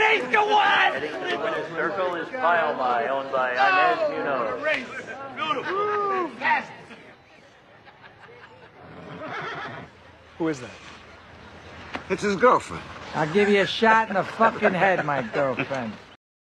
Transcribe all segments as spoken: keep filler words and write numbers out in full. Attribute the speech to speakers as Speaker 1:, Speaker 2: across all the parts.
Speaker 1: eight to one!
Speaker 2: Heading to the winner's circle is Biomai, owned by Inez Munoz.
Speaker 1: Race. Beautiful. Fast.
Speaker 3: Who is that?
Speaker 4: It's his girlfriend.
Speaker 5: I'll give you a shot in the fucking head, my girlfriend.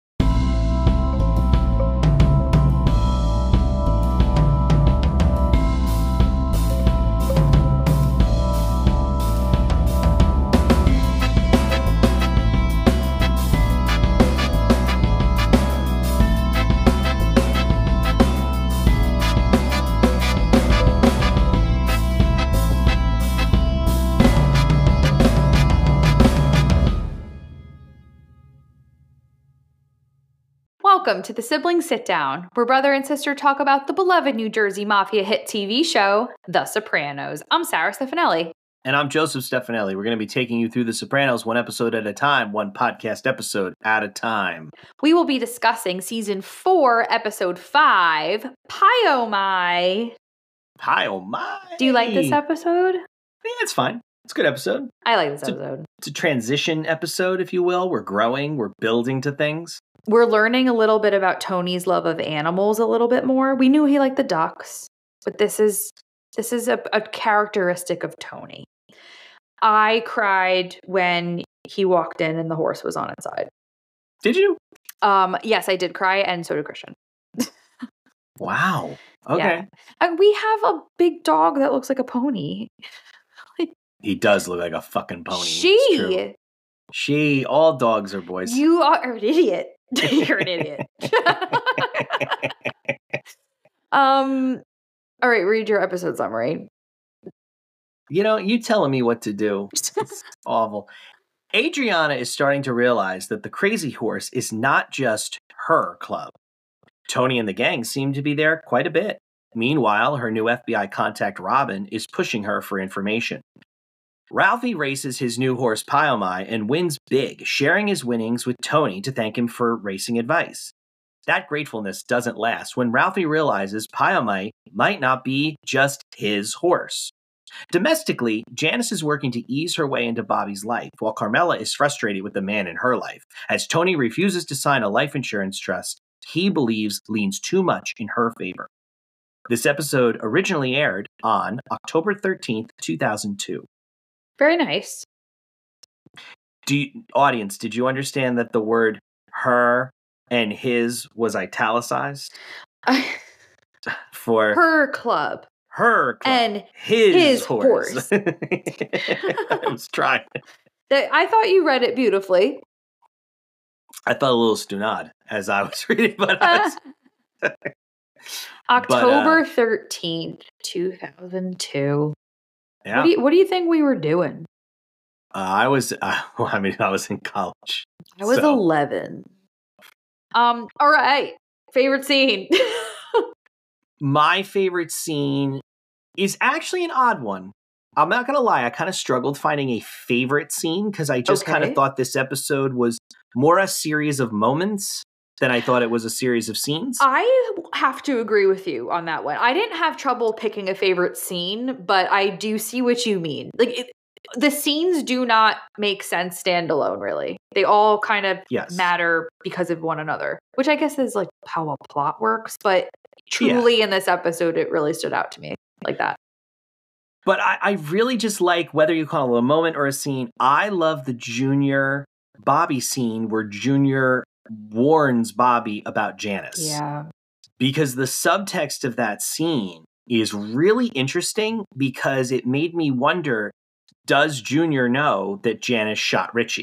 Speaker 6: Welcome to the Sibling Sit Down, where brother and sister talk about the beloved New Jersey Mafia hit T V show, The Sopranos. I'm Sarah Stefanelli.
Speaker 7: And I'm Joseph Stefanelli. We're going to be taking you through The Sopranos one episode at a time, one podcast episode at a time.
Speaker 6: We will be discussing season four, episode five, Pyomai.
Speaker 7: Pyomai.
Speaker 6: Do you like this episode?
Speaker 7: Yeah, it's fine. It's a good episode.
Speaker 6: I like this
Speaker 7: it's
Speaker 6: episode.
Speaker 7: A, it's a transition episode, if you will. We're growing. We're building to things.
Speaker 6: We're learning a little bit about Tony's love of animals a little bit more. We knew he liked the ducks, but this is this is a, a characteristic of Tony. I cried when he walked in and the horse was on its side.
Speaker 7: Did you?
Speaker 6: Um, yes, I did cry, and so did Christian.
Speaker 7: Wow. Okay.
Speaker 6: Yeah. And we have a big dog that looks like a pony.
Speaker 7: He does look like a fucking pony.
Speaker 6: She.
Speaker 7: She. All dogs are boys.
Speaker 6: You are an idiot. You're an idiot. um. All right, read your episode summary.
Speaker 7: You know, you telling me what to do. It's awful. Adriana is starting to realize that the Crazy Horse is not just her club. Tony and the gang seem to be there quite a bit. Meanwhile, her new F B I contact Robin is pushing her for information. Ralphie races his new horse Pyomai and wins big, sharing his winnings with Tony to thank him for racing advice. That gratefulness doesn't last when Ralphie realizes Pyomai might not be just his horse. Domestically, Janice is working to ease her way into Bobby's life, while Carmela is frustrated with the man in her life, as Tony refuses to sign a life insurance trust he believes leans too much in her favor. This episode originally aired on October thirteenth, two thousand two.
Speaker 6: Very nice.
Speaker 7: Do you, audience, did you understand that the word her and his was italicized? For
Speaker 6: her club.
Speaker 7: Her club.
Speaker 6: And
Speaker 7: his,
Speaker 6: his
Speaker 7: horse.
Speaker 6: horse.
Speaker 7: I was trying.
Speaker 6: I thought you read it beautifully.
Speaker 7: I felt a little stunad as I was reading, but I was...
Speaker 6: October thirteenth, two thousand two.
Speaker 7: Yeah.
Speaker 6: What do you, what do you think we were doing?
Speaker 7: Uh, I was, uh, well, I mean, I was in college.
Speaker 6: I was
Speaker 7: so.
Speaker 6: eleven. Um, all right. Favorite scene.
Speaker 7: My favorite scene is actually an odd one. I'm not going to lie. I kind of struggled finding a favorite scene because I just
Speaker 6: okay.
Speaker 7: kind of thought this episode was more a series of moments than I thought it was a series of scenes.
Speaker 6: I have to agree with you on that one. I didn't have trouble picking a favorite scene, but I do see what you mean. Like it, the scenes do not make sense standalone, really. They all kind of
Speaker 7: yes.
Speaker 6: matter because of one another, which I guess is like how a plot works. But truly yeah. in this episode, it really stood out to me like that.
Speaker 7: But I, I really just like, whether you call it a moment or a scene, I love the Junior Bobby scene where Junior warns Bobby about Janice.
Speaker 6: Yeah.
Speaker 7: Because the subtext of that scene is really interesting because it made me wonder, does Junior know that Janice shot Richie?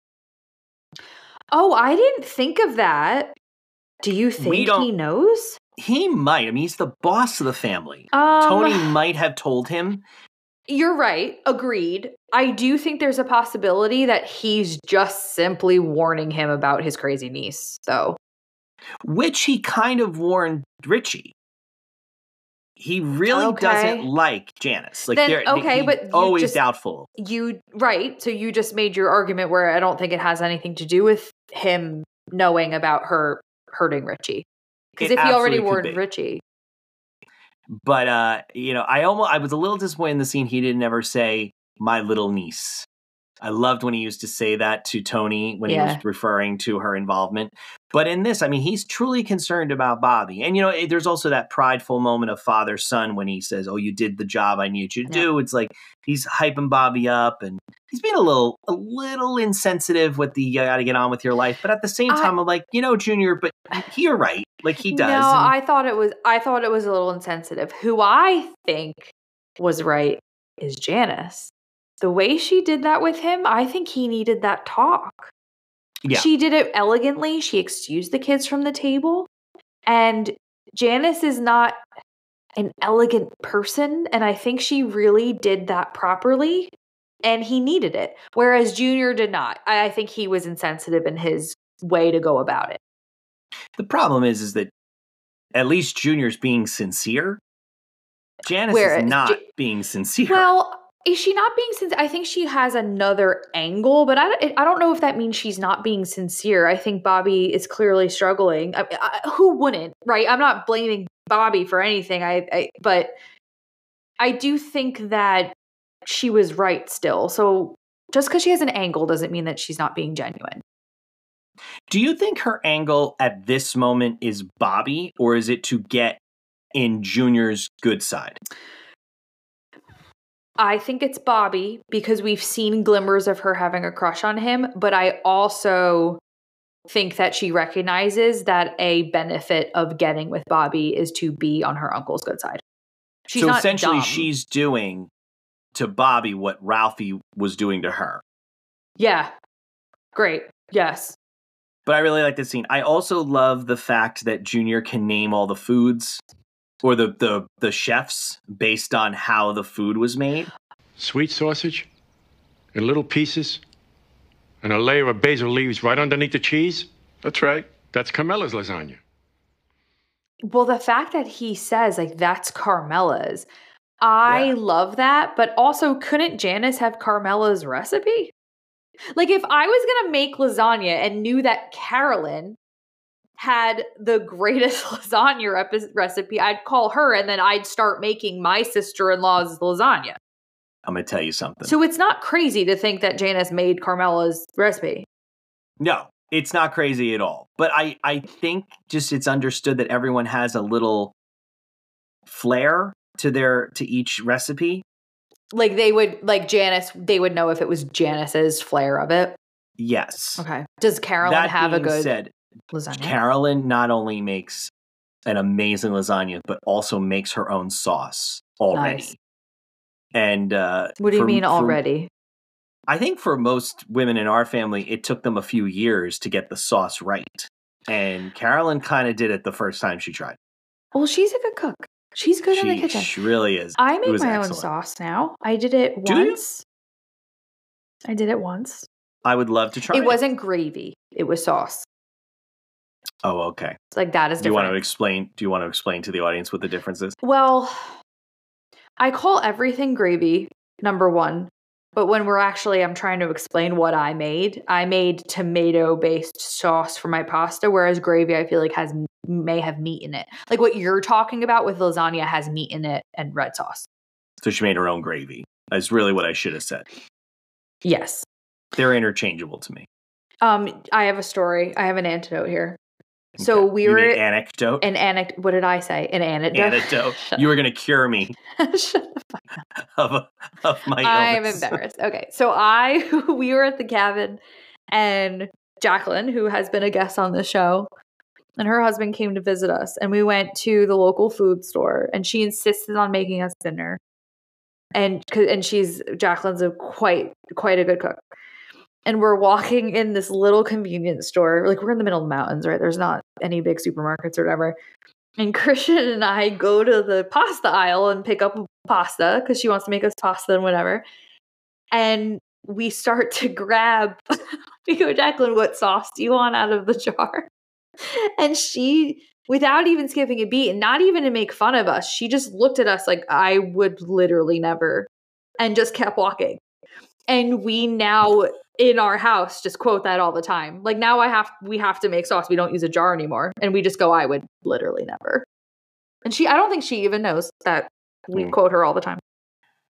Speaker 6: Oh, I didn't think of that. Do you think he knows?
Speaker 7: He might. I mean, he's the boss of the family.
Speaker 6: Um,
Speaker 7: Tony might have told him.
Speaker 6: You're right. Agreed. I do think there's a possibility that he's just simply warning him about his crazy niece, though.
Speaker 7: Which he kind of warned Richie. He really
Speaker 6: okay.
Speaker 7: doesn't like Janice. Like,
Speaker 6: then, okay, but
Speaker 7: always
Speaker 6: just,
Speaker 7: doubtful.
Speaker 6: You right. So you just made your argument where I don't think it has anything to do with him knowing about her hurting Richie. Because if he already warned Richie.
Speaker 7: But, uh, you know, I almost, I was a little disappointed in the scene he didn't ever say, my little niece. I loved when he used to say that to Tony when
Speaker 6: Yeah.
Speaker 7: he was referring to her involvement. But in this, I mean, he's truly concerned about Bobby. And, you know, it, there's also that prideful moment of father-son when he says, oh, you did the job I need you to
Speaker 6: Yeah.
Speaker 7: do. It's like he's hyping Bobby up and he's being a little a little insensitive with the you got to get on with your life. But at the same
Speaker 6: I-
Speaker 7: time, I'm like, you know, Junior, but you're right. Like he does.
Speaker 6: No,
Speaker 7: and-
Speaker 6: I thought it was I thought it was a little insensitive. Who I think was right is Janice. The way she did that with him, I think he needed that talk.
Speaker 7: Yeah.
Speaker 6: She did it elegantly. She excused the kids from the table. And Janice is not an elegant person. And I think she really did that properly. And he needed it. Whereas Junior did not. I, I think he was insensitive in his way to go about it.
Speaker 7: The problem is, is that at least Junior's being sincere. Janice
Speaker 6: Whereas
Speaker 7: is not
Speaker 6: Ja-
Speaker 7: being sincere.
Speaker 6: Well, is she not being sincere? I think she has another angle, but I, don't- I don't know if that means she's not being sincere. I think Bobby is clearly struggling. I, I, who wouldn't, right? I'm not blaming Bobby for anything. I, I but I do think that she was right still. So just because she has an angle doesn't mean that she's not being genuine.
Speaker 7: Do you think her angle at this moment is Bobby, or is it to get in Junior's good side?
Speaker 6: I think it's Bobby because we've seen glimmers of her having a crush on him, but I also think that she recognizes that a benefit of getting with Bobby is to be on her uncle's good side. She's
Speaker 7: so
Speaker 6: not
Speaker 7: essentially,
Speaker 6: dumb.
Speaker 7: she's doing to Bobby what Ralphie was doing to her.
Speaker 6: Yeah. Great. Yes.
Speaker 7: But I really like this scene. I also love the fact that Junior can name all the foods or the, the, the chefs based on how the food was made.
Speaker 8: Sweet sausage in little pieces and a layer of basil leaves right underneath the cheese. That's right. That's Carmela's lasagna.
Speaker 6: Well, the fact that he says, like, that's Carmela's, I
Speaker 7: Yeah.
Speaker 6: love that. But also, couldn't Janice have Carmela's recipe? Like, if I was going to make lasagna and knew that Carolyn had the greatest lasagna rep- recipe, I'd call her and then I'd start making my sister-in-law's lasagna.
Speaker 7: I'm going to tell you something.
Speaker 6: So it's not crazy to think that Janice made Carmela's recipe.
Speaker 7: No, it's not crazy at all. But I, I think just it's understood that everyone has a little flair to their to each recipe.
Speaker 6: Like they would, like Janice, they would know if it was Janice's flair of it.
Speaker 7: Yes.
Speaker 6: Okay. Does Carolyn
Speaker 7: That
Speaker 6: have a
Speaker 7: being
Speaker 6: good
Speaker 7: said,
Speaker 6: lasagna?
Speaker 7: Carolyn not only makes an amazing lasagna, but also makes her own sauce already.
Speaker 6: Nice.
Speaker 7: And uh,
Speaker 6: What do you
Speaker 7: for-
Speaker 6: mean
Speaker 7: for-
Speaker 6: already?
Speaker 7: I think for most women in our family, it took them a few years to get the sauce right. And Carolyn kind of did it the first time she tried.
Speaker 6: Well, she's a good cook. She's good in the
Speaker 7: She,
Speaker 6: kitchen.
Speaker 7: she really is.
Speaker 6: I
Speaker 7: It
Speaker 6: make
Speaker 7: was
Speaker 6: my
Speaker 7: excellent.
Speaker 6: own sauce now. I did it
Speaker 7: Do you?
Speaker 6: once. I did it once.
Speaker 7: I would love to try
Speaker 6: It
Speaker 7: it.
Speaker 6: wasn't gravy. It was sauce.
Speaker 7: Oh, okay.
Speaker 6: It's like that is
Speaker 7: Do you want
Speaker 6: different.
Speaker 7: to explain? Do you want to explain to the audience what the difference is?
Speaker 6: Well, I call everything gravy, number one. But when we're actually, I'm trying to explain what I made. I made tomato-based sauce for my pasta, whereas gravy, I feel like has may have meat in it. Like what you're talking about with lasagna has meat in it and red sauce.
Speaker 7: So she made her own gravy. That's really what I should have said.
Speaker 6: Yes.
Speaker 7: They're interchangeable to me.
Speaker 6: Um, I have a story. I have an antidote here. So
Speaker 7: Okay.
Speaker 6: we
Speaker 7: You
Speaker 6: were
Speaker 7: mean anecdote.
Speaker 6: an anecdote. What did I say? An anecdote.
Speaker 7: Anecdote. You were going to cure me
Speaker 6: Shut
Speaker 7: of of my
Speaker 6: I am
Speaker 7: illness.
Speaker 6: embarrassed. Okay. So I we were at the cabin and Jacqueline, who has been a guest on the show, and her husband came to visit us, and we went to the local food store, and she insisted on making us dinner. And 'cause- and she's Jacqueline's a quite quite a good cook. And we're walking in this little convenience store. Like, we're in the middle of the mountains, right? There's not any big supermarkets or whatever. And Christian and I go to the pasta aisle and pick up pasta because she wants to make us pasta and whatever. And we start to grab, we go, Jacqueline, what sauce do you want out of the jar? And she, without even skipping a beat and not even to make fun of us, she just looked at us like, I would literally never, and just kept walking. And we now in our house just quote that all the time. Like now I have we have to make sauce. We don't use a jar anymore. And we just go, I would literally never. And she I don't think she even knows that we
Speaker 7: Mm.
Speaker 6: quote her all the time.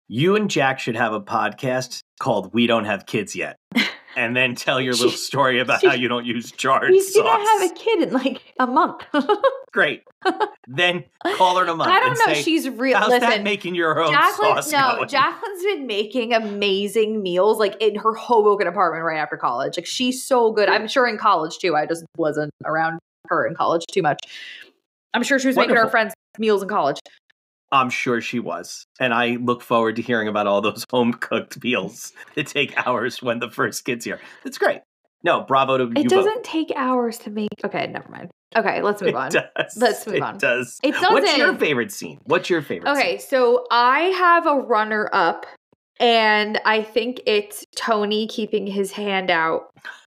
Speaker 7: You and Jack should have a podcast called We Don't Have Kids Yet. And then tell your little story about how you don't use jarred
Speaker 6: He's
Speaker 7: sauce.
Speaker 6: gonna have a kid in like a month.
Speaker 7: Great. Then call her in a month.
Speaker 6: I don't
Speaker 7: and
Speaker 6: know.
Speaker 7: Say,
Speaker 6: She's real.
Speaker 7: How's
Speaker 6: Listen,
Speaker 7: that making your own
Speaker 6: Jacqueline,
Speaker 7: sauce
Speaker 6: no,
Speaker 7: going?
Speaker 6: Jacqueline's been making amazing meals like in her Hoboken apartment right after college. Like she's so good. I'm sure in college too. I just wasn't around her in college too much. I'm sure she was making
Speaker 7: Wonderful.
Speaker 6: her friends meals in college.
Speaker 7: I'm sure she was. And I look forward to hearing about all those home-cooked meals that take hours when the first kid's here. That's great. No, bravo to you
Speaker 6: It doesn't
Speaker 7: both.
Speaker 6: take hours to make. Okay, never mind. Okay, let's move
Speaker 7: It
Speaker 6: on.
Speaker 7: does.
Speaker 6: Let's move
Speaker 7: it
Speaker 6: on.
Speaker 7: does.
Speaker 6: It
Speaker 7: What's your
Speaker 6: doesn't.
Speaker 7: favorite scene? What's your favorite scene?
Speaker 6: Okay, so I have a runner-up, and I think it's Tony keeping his hand out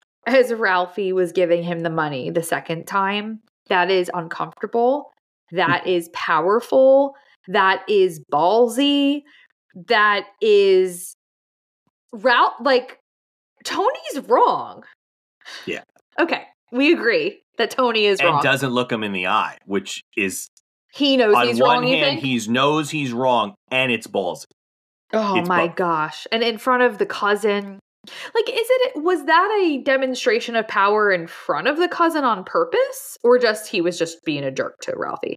Speaker 6: as Ralphie was giving him the money the second time. That is uncomfortable. That is powerful. That is ballsy. That is Ralph. Like Tony's wrong.
Speaker 7: Yeah.
Speaker 6: Okay, we agree that Tony is
Speaker 7: And
Speaker 6: wrong.
Speaker 7: doesn't look him in the eye, which is
Speaker 6: He knows
Speaker 7: on
Speaker 6: he's
Speaker 7: one
Speaker 6: wrong. You
Speaker 7: hand,
Speaker 6: think?
Speaker 7: he knows he's wrong, and it's ballsy.
Speaker 6: Oh
Speaker 7: It's
Speaker 6: my
Speaker 7: both.
Speaker 6: gosh. And in front of the cousin. Like, is it, was that a demonstration of power in front of the cousin on purpose? Or just he was just being a jerk to Ralphie?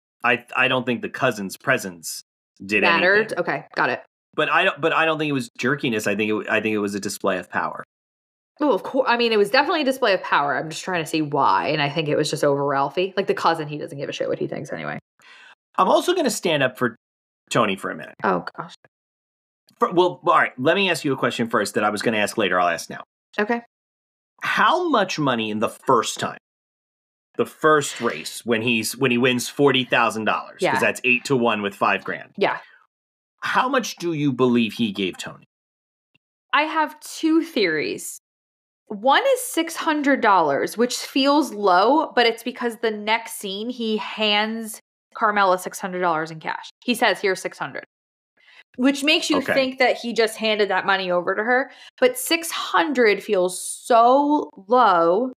Speaker 7: I I don't think the cousin's presence did
Speaker 6: Mattered?
Speaker 7: anything.
Speaker 6: Okay, got it.
Speaker 7: But I don't. But I don't think it was jerkiness. I think it. I think it was a display of power.
Speaker 6: Oh, of course. I mean, it was definitely a display of power. I'm just trying to see why. And I think it was just over Ralphie. Like the cousin, he doesn't give a shit what he thinks anyway.
Speaker 7: I'm also going to stand up for Tony for a minute.
Speaker 6: Oh, gosh.
Speaker 7: For, well, all right. Let me ask you a question first that I was going to ask later. I'll ask now.
Speaker 6: Okay.
Speaker 7: How much money in the first time, the first race when he's when he wins forty thousand dollars?
Speaker 6: Yeah.
Speaker 7: Because that's eight to one with five grand.
Speaker 6: Yeah.
Speaker 7: How much do you believe he gave Tony?
Speaker 6: I have two theories. One is six hundred dollars, which feels low, but it's because the next scene he hands Carmela six hundred dollars in cash. He says, here's six hundred dollars, which makes you
Speaker 7: Okay.
Speaker 6: think that he just handed that money over to her. But six hundred dollars feels so low.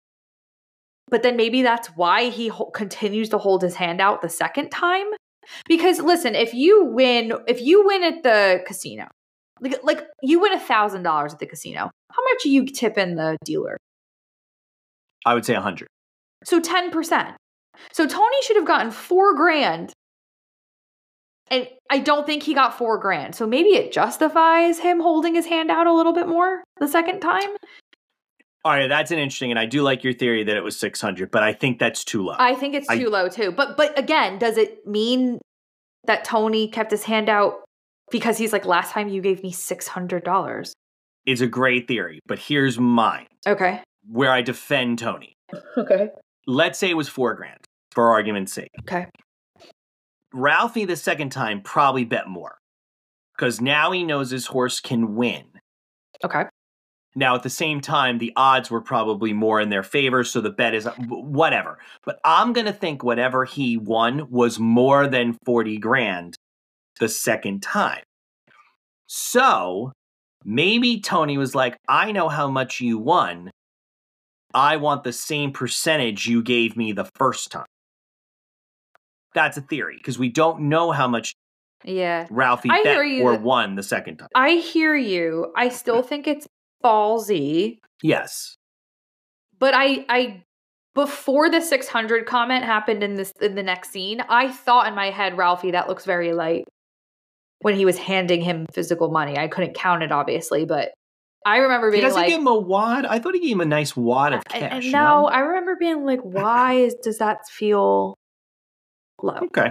Speaker 6: But then maybe that's why he ho- continues to hold his hand out the second time. Because listen, if you win, if you win at the casino, like, like you win a thousand dollars at the casino, how much do you tip in the dealer?
Speaker 7: I would say a hundred.
Speaker 6: So ten percent. So Tony should have gotten four grand. And I don't think he got four grand. So maybe it justifies him holding his hand out a little bit more the second time.
Speaker 7: All right, that's an interesting, and I do like your theory that it was six hundred, but I think that's too low.
Speaker 6: I think it's
Speaker 7: I-
Speaker 6: too low too. But but again, does it mean that Tony kept his hand out because he's like, last time you gave me six hundred dollars?
Speaker 7: It's a great theory, but here's mine,
Speaker 6: Okay.
Speaker 7: where I defend Tony.
Speaker 6: Okay.
Speaker 7: Let's say it was four grand, for argument's sake.
Speaker 6: Okay.
Speaker 7: Ralphie, the second time, probably bet more. Because now he knows his horse can win.
Speaker 6: Okay.
Speaker 7: Now, at the same time, the odds were probably more in their favor, so the bet is whatever. But I'm going to think whatever he won was more than forty grand the second time. So maybe Tony was like, I know how much you won. I want the same percentage you gave me the first time. That's a theory, because we don't know how much
Speaker 6: Yeah.
Speaker 7: Ralphie
Speaker 6: I
Speaker 7: bet
Speaker 6: hear you
Speaker 7: or
Speaker 6: that-
Speaker 7: won the second time.
Speaker 6: I hear you. I still think it's ballsy.
Speaker 7: Yes.
Speaker 6: But I, I, before the six hundred comment happened in this in the next scene, I thought in my head, Ralphie, that looks very light. When he was handing him physical money, I couldn't count it obviously, but I remember
Speaker 7: He
Speaker 6: being
Speaker 7: doesn't
Speaker 6: like,
Speaker 7: give him a wad. I thought he gave him a nice wad of
Speaker 6: and,
Speaker 7: cash.
Speaker 6: and
Speaker 7: you
Speaker 6: no,
Speaker 7: know?
Speaker 6: I remember being like, why is does that feel low?
Speaker 7: Okay.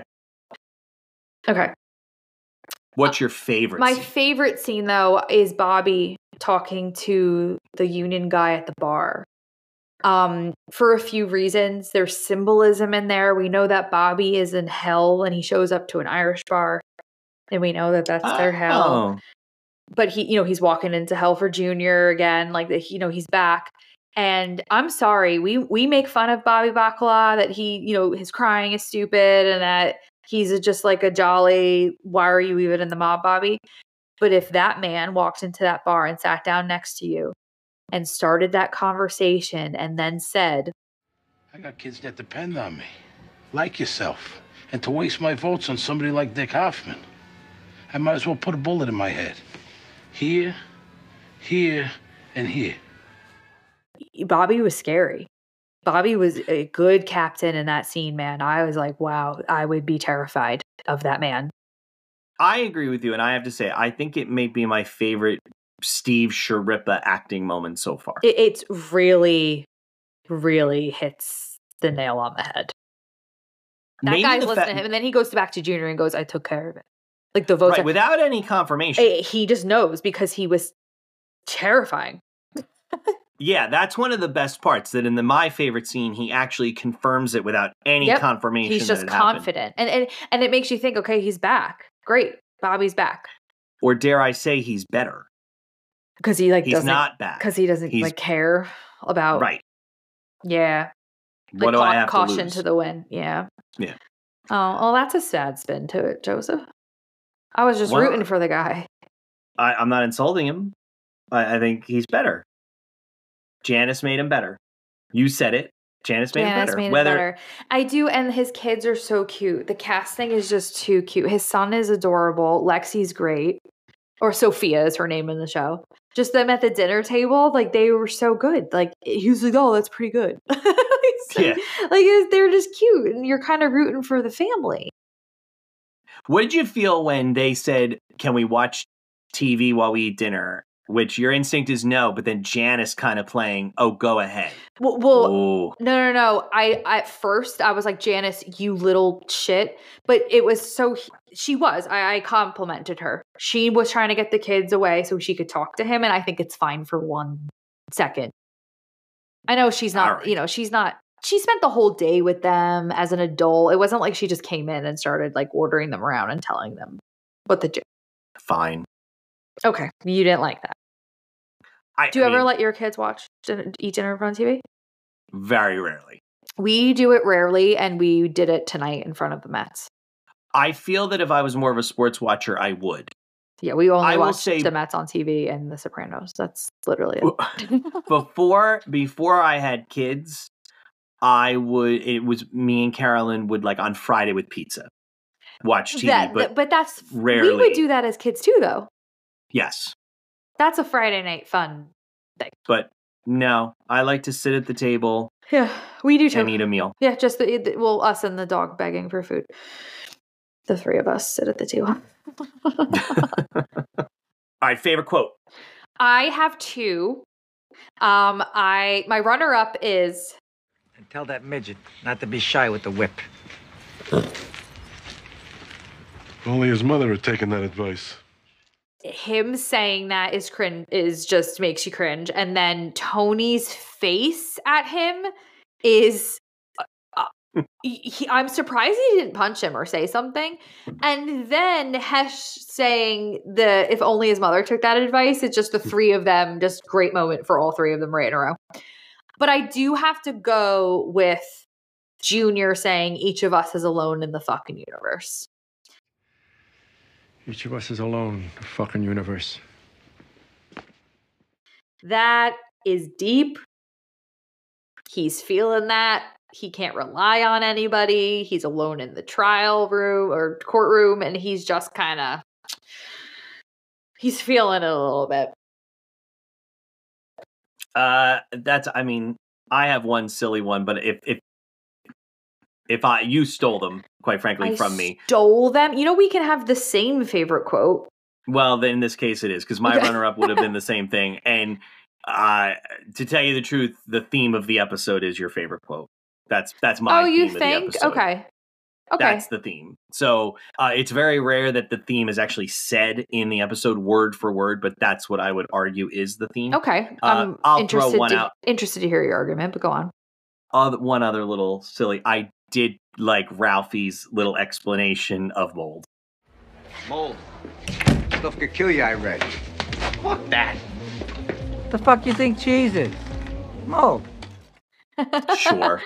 Speaker 6: Okay.
Speaker 7: What's your favorite?
Speaker 6: My
Speaker 7: scene?
Speaker 6: favorite scene though is Bobby talking to the union guy at the bar. Um, for a few reasons. There's symbolism in there. We know that Bobby is in hell and he shows up to an Irish bar. And we know that that's their hell.
Speaker 7: Oh.
Speaker 6: But he, you know, he's walking into hell for Junior again. Like, that, you know, he's back. And I'm sorry, we we make fun of Bobby Bacala, that he, you know, his crying is stupid and that he's a, just like a jolly, why are you even in the mob, Bobby? But if that man walked into that bar and sat down next to you and started that conversation and then said,
Speaker 9: I got kids that depend on me, like yourself. And to waste my votes on somebody like Dick Hoffman. I might as well put a bullet in my head. Here, here, and here.
Speaker 6: Bobby was scary. Bobby was a good captain in that scene, man. I was like, wow, I would be terrified of that man.
Speaker 7: I agree with you, and I have to say, I think it may be my favorite Steve Sharippa acting moment so far.
Speaker 6: It, it's really, really hits the nail on the head. That
Speaker 7: Maybe
Speaker 6: guy's
Speaker 7: the
Speaker 6: listening
Speaker 7: fa-
Speaker 6: to him, and then he goes back to Junior and goes, I took care of it. Like the votes.
Speaker 7: Right,
Speaker 6: are-
Speaker 7: without any confirmation.
Speaker 6: Eh, he just knows because he was terrifying.
Speaker 7: Yeah, that's one of the best parts, that in the my favorite scene, he actually confirms it without any
Speaker 6: Yep.
Speaker 7: confirmation.
Speaker 6: He's
Speaker 7: that
Speaker 6: just
Speaker 7: it happened.
Speaker 6: confident. And, and and it makes you think, okay, he's back. Great. Bobby's back.
Speaker 7: Or dare I say he's better.
Speaker 6: Because he like
Speaker 7: He's
Speaker 6: doesn't
Speaker 7: not back.
Speaker 6: Because he doesn't
Speaker 7: He's-
Speaker 6: like care about
Speaker 7: Right.
Speaker 6: Yeah.
Speaker 7: What
Speaker 6: Like,
Speaker 7: do I
Speaker 6: ca-
Speaker 7: have
Speaker 6: caution
Speaker 7: to lose?
Speaker 6: to the wind. Yeah.
Speaker 7: Yeah.
Speaker 6: Oh, well, that's a sad spin to it, Joseph. I was just
Speaker 7: Well,
Speaker 6: rooting for the guy.
Speaker 7: I, I'm not insulting him. I, I think he's better. Janice made him better. You said it. Janice made
Speaker 6: Yeah,
Speaker 7: him
Speaker 6: that's
Speaker 7: better.
Speaker 6: made it
Speaker 7: Whether
Speaker 6: better. I do, and his kids are so cute. The casting is just too cute. His son is adorable. Lexi's great. Or Sophia is her name in the show. Just them at the dinner table, like they were so good. Like he was like, "Oh, that's pretty good." It's like,
Speaker 7: Yeah.
Speaker 6: like it's- they're just cute, and you're kind of rooting for the family.
Speaker 7: What did you feel when they said, "Can we watch T V while we eat dinner?" Which your instinct is no, but then Janice kind of playing, "Oh, go ahead."
Speaker 6: Well, well
Speaker 7: Ooh.
Speaker 6: no, no, no. I at first I was like, Janice, you little shit. But it was so she was. I, I complimented her. She was trying to get the kids away so she could talk to him, and I think it's fine for one second. I know she's not.
Speaker 7: All right.
Speaker 6: You know, she's not. She spent the whole day with them as an adult. It wasn't like she just came in and started like ordering them around and telling them what to do.
Speaker 7: Fine.
Speaker 6: Okay, you didn't like that.
Speaker 7: I,
Speaker 6: Do you
Speaker 7: I
Speaker 6: ever
Speaker 7: mean,
Speaker 6: let your kids watch dinner, eat dinner on T V?
Speaker 7: Very rarely.
Speaker 6: We do it rarely, and we did it tonight in front of the Mets.
Speaker 7: I feel that if I was more of a sports watcher, I would.
Speaker 6: Yeah, we only
Speaker 7: I will
Speaker 6: watch
Speaker 7: say-
Speaker 6: the Mets on T V and The Sopranos. That's literally it.
Speaker 7: before before I had kids, I would. It was me and Carolyn would like on Friday with pizza watch T V,
Speaker 6: That-
Speaker 7: but
Speaker 6: but that's we
Speaker 7: rarely.
Speaker 6: would do that as kids too, though.
Speaker 7: yes,
Speaker 6: That's a Friday night fun thing.
Speaker 7: but no, I like to sit at the table
Speaker 6: Yeah, we do too.
Speaker 7: and eat a meal.
Speaker 6: Yeah, just the, the well, us and the dog begging for food. The three of us sit at the table.
Speaker 7: All right, favorite quote.
Speaker 6: I have two. Um, I my runner up is
Speaker 5: And tell that midget not to be shy with the whip.
Speaker 8: Only his mother had taken that advice.
Speaker 6: him saying that is cringe is just makes you cringe, and then Tony's face at him is uh, he, I'm surprised he didn't punch him or say something. And then Hesh saying the if only his mother took that advice. It's just the three of them, just great moment for all three of them right in a row. But I do have to go with Junior saying each of us is alone in the fucking universe.
Speaker 8: Each of us is alone in the fucking universe.
Speaker 6: That is deep. He's feeling that. He can't rely on anybody. He's alone in the trial room or courtroom, and he's just kind of he's feeling it a little bit.
Speaker 7: Uh, that's. I mean, I have one silly one, but if if if I you stole them, quite frankly,
Speaker 6: I
Speaker 7: from me,
Speaker 6: stole them. You know, we can have the same favorite quote.
Speaker 7: well, then in this case it is because my
Speaker 6: Okay.
Speaker 7: runner-up would have been the same thing. And uh, to tell you the truth, the theme of the episode is your favorite quote. That's that's my.
Speaker 6: Oh, you
Speaker 7: theme
Speaker 6: think?
Speaker 7: Of the episode.
Speaker 6: Okay. Okay.
Speaker 7: That's the theme. So uh, it's very rare that the theme is actually said in the episode word for word, but that's what I would argue is the theme.
Speaker 6: Okay.
Speaker 7: Uh,
Speaker 6: I'm
Speaker 7: I'll throw
Speaker 6: interested
Speaker 7: one
Speaker 6: to
Speaker 7: out.
Speaker 6: interested to hear your argument, but go on.
Speaker 7: Other, one other little silly. I did like Ralphie's little explanation of mold.
Speaker 4: Mold. Stuff could kill you, I read.
Speaker 1: Fuck that.
Speaker 5: The fuck you think cheese is? Mold.
Speaker 7: Sure.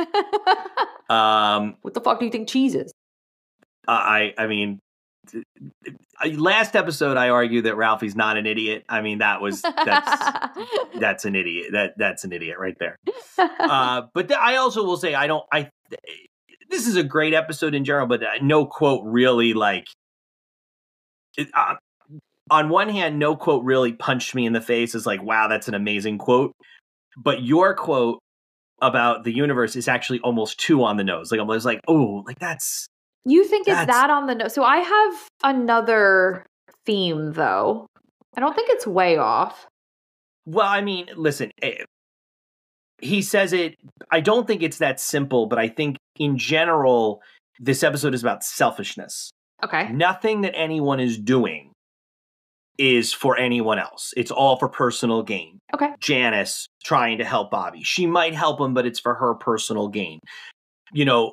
Speaker 7: um,
Speaker 6: What the fuck do you think cheese is?
Speaker 7: I I mean, t- t- last episode I argued that Ralphie's not an idiot. I mean that was that's that's an idiot. That that's an idiot right there. Uh, but th- I also will say I don't. I this is a great episode in general, but uh, no quote really like it, uh, on one hand, no quote really punched me in the face as like, wow, that's an amazing quote. But your quote about the universe is actually almost too on the nose. Like, I was like, oh, like that's.
Speaker 6: You think
Speaker 7: that's...
Speaker 6: it's that on the nose? So I have another theme, though. I don't think it's way off.
Speaker 7: Well, I mean, listen, he says it. I don't think it's that simple, but I think in general, this episode is about selfishness.
Speaker 6: Okay.
Speaker 7: Nothing that anyone is doing is for anyone else. It's all for personal gain.
Speaker 6: Okay.
Speaker 7: Janice trying to help Bobby. She might help him, but it's for her personal gain. You know,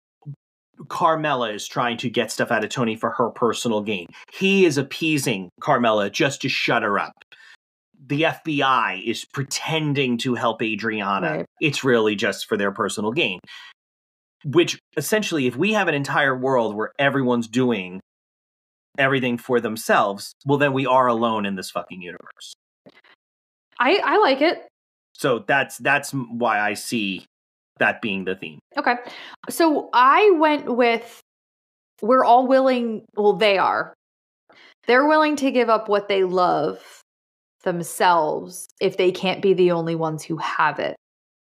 Speaker 7: Carmela is trying to get stuff out of Tony for her personal gain. He is appeasing Carmela just to shut her up. The F B I is pretending to help Adriana. Right. It's really just for their personal gain. Which, essentially, if we have an entire world where everyone's doing everything for themselves, well, then we are alone in this fucking universe.
Speaker 6: I, I like it.
Speaker 7: So that's that's why I see that being the theme.
Speaker 6: Okay. So I went with, we're all willing, well, they are. They're willing to give up what they love themselves if they can't be the only ones who have it.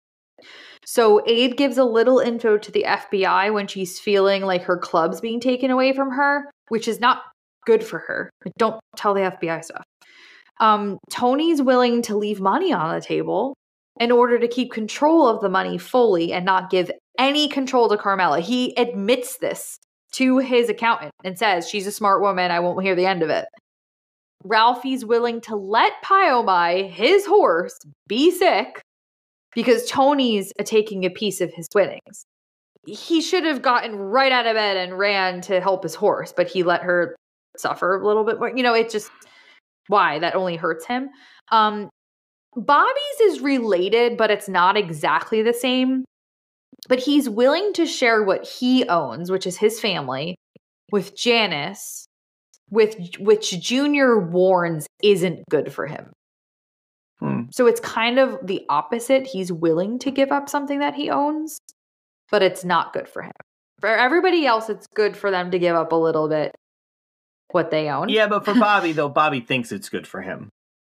Speaker 6: So Aid gives a little info to the F B I when she's feeling like her club's being taken away from her, which is not good for her. Like, don't tell the F B I stuff. Um, Tony's willing to leave money on the table in order to keep control of the money fully and not give any control to Carmela. He admits this to his accountant and says, she's a smart woman, I won't hear the end of it. Ralphie's willing to let Pyomai, his horse, be sick because Tony's taking a piece of his winnings. He should have gotten right out of bed and ran to help his horse, but he let her suffer a little bit more. You know, it just, why? That only hurts him. Um, Bobby's is related, but it's not exactly the same. But he's willing to share what he owns, which is his family, with Janice, with which Junior warns isn't good for him. Hmm. So it's kind of the opposite. He's willing to give up something that he owns, but it's not good for him. For everybody else, it's good for them to give up a little bit what they own.
Speaker 7: Yeah, but for Bobby, though, Bobby thinks it's good for him.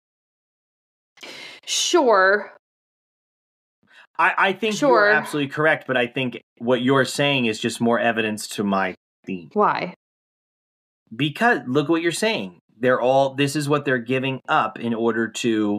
Speaker 6: Sure.
Speaker 7: I, I think
Speaker 6: sure.
Speaker 7: you're absolutely correct, but I think what you're saying is just more evidence to my theme.
Speaker 6: Why?
Speaker 7: Because look what you're saying. They're all, this is what they're giving up in order to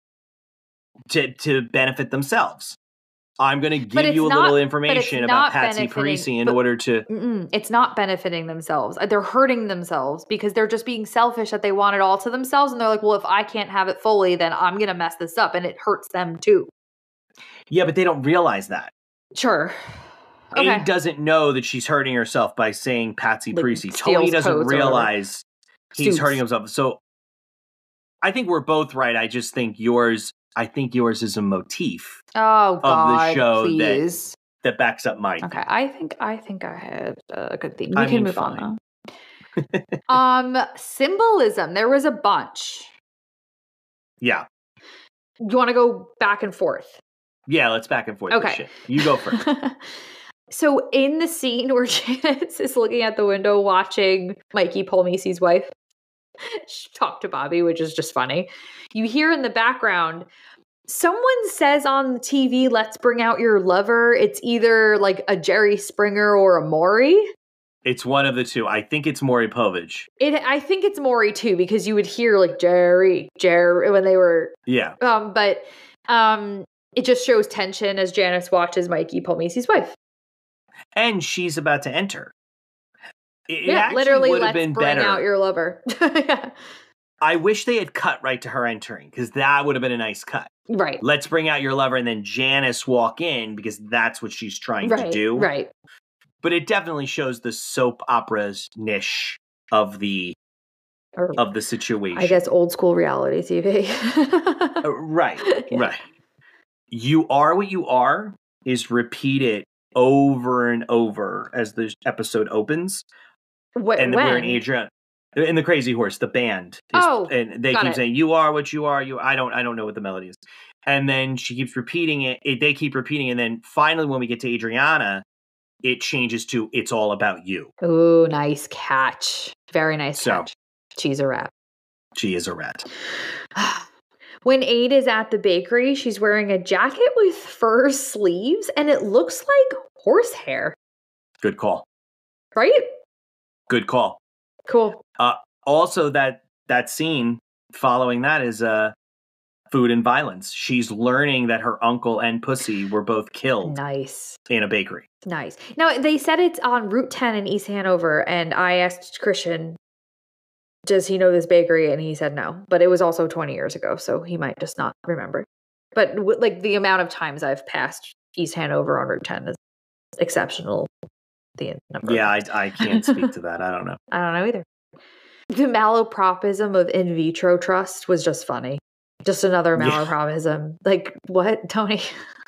Speaker 7: to, to benefit themselves. I'm going to give you a not, little information about Patsy Parisi in order to...
Speaker 6: Mm-mm, it's not benefiting themselves. They're hurting themselves because they're just being selfish that they want it all to themselves. And they're like, well, if I can't have it fully, then I'm going to mess this up. And it hurts them too.
Speaker 7: Yeah, but they don't realize that.
Speaker 6: Sure. Okay.
Speaker 7: Aid doesn't know that she's hurting herself by saying Patsy like Parisi. Tony doesn't realize he's Stoops. hurting himself. So I think we're both right. I just think yours... I think yours is a motif
Speaker 6: oh, God,
Speaker 7: of the show
Speaker 6: please.
Speaker 7: that that backs up mine.
Speaker 6: Okay, I think I think I had a good theme. We
Speaker 7: I
Speaker 6: can
Speaker 7: mean,
Speaker 6: move
Speaker 7: fine.
Speaker 6: on now. um, symbolism. There was a bunch.
Speaker 7: Yeah.
Speaker 6: You want to go back and forth?
Speaker 7: Yeah, let's back and forth.
Speaker 6: Okay,
Speaker 7: this shit. You go first.
Speaker 6: So in the scene where Janice is looking at the window watching Mikey Palmisi's wife talk to Bobby, which is just funny. You hear in the background, someone says on the T V, let's bring out your lover. It's either like a Jerry Springer or a Maury.
Speaker 7: It's one of the two. I think it's Maury Povich.
Speaker 6: It, I think it's Maury too, because you would hear like Jerry, Jerry when they were.
Speaker 7: Yeah.
Speaker 6: Um, but um, it just shows tension as Janice watches Mikey Palmisi's wife.
Speaker 7: And she's about to enter. It
Speaker 6: yeah, literally, let's
Speaker 7: been
Speaker 6: bring
Speaker 7: better.
Speaker 6: out your lover. Yeah.
Speaker 7: I wish they had cut right to her entering, because that would have been a nice cut.
Speaker 6: Right.
Speaker 7: Let's bring out your lover, and then Janice walk in, because that's what she's trying
Speaker 6: right,
Speaker 7: to do.
Speaker 6: Right.
Speaker 7: But it definitely shows the soap opera's niche of the or, of the situation.
Speaker 6: I guess old school reality T V.
Speaker 7: uh, right. Yeah. Right. You Are What You Are is repeated over and over as the episode opens.
Speaker 6: What,
Speaker 7: and
Speaker 6: when?
Speaker 7: we're in Adrian in the Crazy Horse, the band. Is,
Speaker 6: oh,
Speaker 7: and they keep it. saying, "You are what you are." You, I don't, I don't know what the melody is. And then she keeps repeating it. it. They keep repeating, and then finally, when we get to Adriana, it changes to "It's all about you."
Speaker 6: Ooh, nice catch! Very nice
Speaker 7: so,
Speaker 6: catch. She's a rat.
Speaker 7: She is a rat.
Speaker 6: When Aid is at the bakery, she's wearing a jacket with fur sleeves, and it looks like horsehair.
Speaker 7: Good call.
Speaker 6: Right?
Speaker 7: Good call.
Speaker 6: Cool.
Speaker 7: Uh, also, that that scene following that is uh, food and violence. She's learning that her uncle and Pussy were both killed.
Speaker 6: Nice.
Speaker 7: In a bakery.
Speaker 6: Nice. Now, they said it's on Route ten in East Hanover, and I asked Christian, does he know this bakery? And he said no. But it was also twenty years ago, so he might just not remember. But w- like the amount of times I've passed East Hanover on Route ten is exceptional. The number.
Speaker 7: Yeah, I, I can't speak to that. I don't know.
Speaker 6: I don't know either. The malapropism of in vitro trust was just funny. Just another malapropism. Yeah. Like, what, Tony?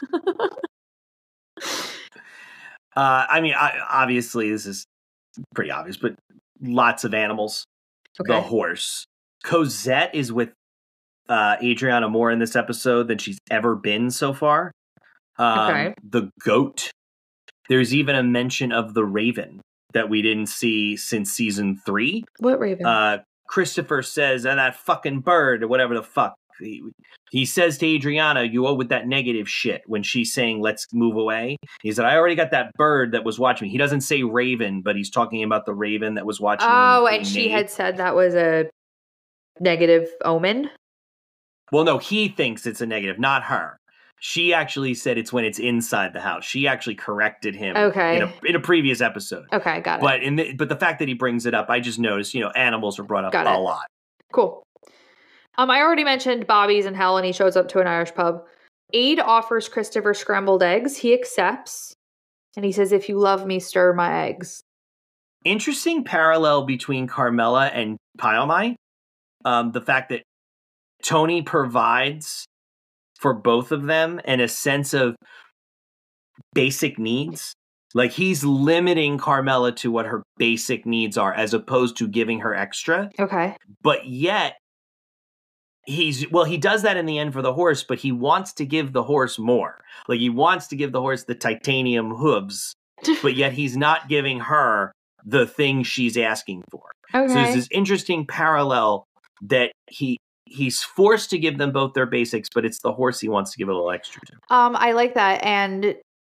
Speaker 7: uh, I mean, I, obviously, this is pretty obvious, but lots of animals. Okay. The horse. Cosette is with uh, Adriana more in this episode than she's ever been so far. Um, okay. The goat. There's even a mention of the raven that we didn't see since season three.
Speaker 6: What raven?
Speaker 7: Uh, Christopher says, and that fucking bird, or whatever the fuck. He, he says to Adriana, you owe with that negative shit when she's saying, let's move away. He said, I already got that bird that was watching me. He doesn't say raven, but he's talking about the raven that was watching.
Speaker 6: Oh, and she made. had said that was a negative omen?
Speaker 7: Well, no, he thinks it's a negative, not her. She actually said it's when it's inside the house. She actually corrected him
Speaker 6: okay.
Speaker 7: in, a, in a previous episode.
Speaker 6: Okay, got it.
Speaker 7: But in the, but the fact that he brings it up, I just noticed, you know, animals are brought up got a it. lot.
Speaker 6: Cool. Um, I already mentioned Bobby's in hell and he shows up to an Irish pub. Aid offers Christopher scrambled eggs. He accepts. And he says, if you love me, stir my eggs.
Speaker 7: Interesting parallel between Carmela and Pyomai. Um, the fact that Tony provides for both of them and a sense of basic needs. Like he's limiting Carmela to what her basic needs are as opposed to giving her extra.
Speaker 6: Okay.
Speaker 7: But yet he's, well, he does that in the end for the horse, but he wants to give the horse more. Like he wants to give the horse the titanium hooves, but yet he's not giving her the thing she's asking for.
Speaker 6: Okay.
Speaker 7: So there's this interesting parallel that he, he's forced to give them both their basics, but it's the horse he wants to give a little extra to.
Speaker 6: Um, I like that. And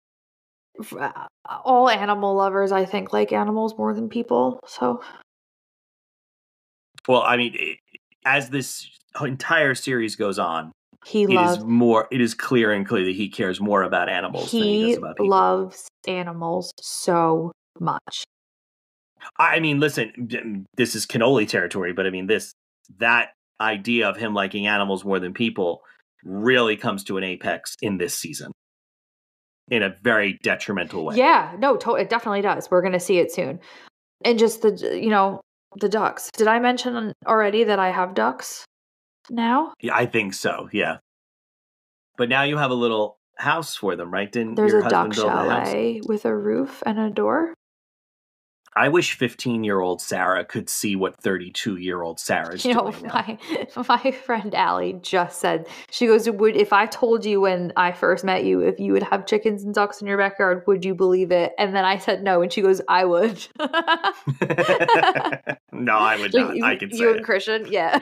Speaker 6: all animal lovers, I think, like animals more than people. So,
Speaker 7: well, I mean, it, as this entire series goes on,
Speaker 6: he
Speaker 7: it
Speaker 6: loves
Speaker 7: is more. It is clear and clear that he cares more about animals
Speaker 6: he
Speaker 7: than he does about people.
Speaker 6: Loves animals so much.
Speaker 7: I mean, listen, this is cannoli territory, but I mean, this that. idea of him liking animals more than people really comes to an apex in this season in a very detrimental way.
Speaker 6: Yeah, no, to- it definitely does. We're going to see it soon. And just the, you know, the ducks. Did I mention already that I have ducks now?
Speaker 7: Yeah, I think so. Yeah. But now you have a little house for them, right? Didn't
Speaker 6: There's
Speaker 7: your
Speaker 6: a duck
Speaker 7: husband build a
Speaker 6: chalet
Speaker 7: house?
Speaker 6: with a roof and a door.
Speaker 7: I wish fifteen-year-old Sarah could see what thirty-two-year-old Sarah's
Speaker 6: you know,
Speaker 7: doing now.
Speaker 6: My, my friend Allie just said, she goes, would if I told you when I first met you, if you would have chickens and ducks in your backyard, would you believe it? And then I said no, and she goes, I would.
Speaker 7: No, I would not.
Speaker 6: You,
Speaker 7: I can say
Speaker 6: You and
Speaker 7: it.
Speaker 6: Christian, yeah.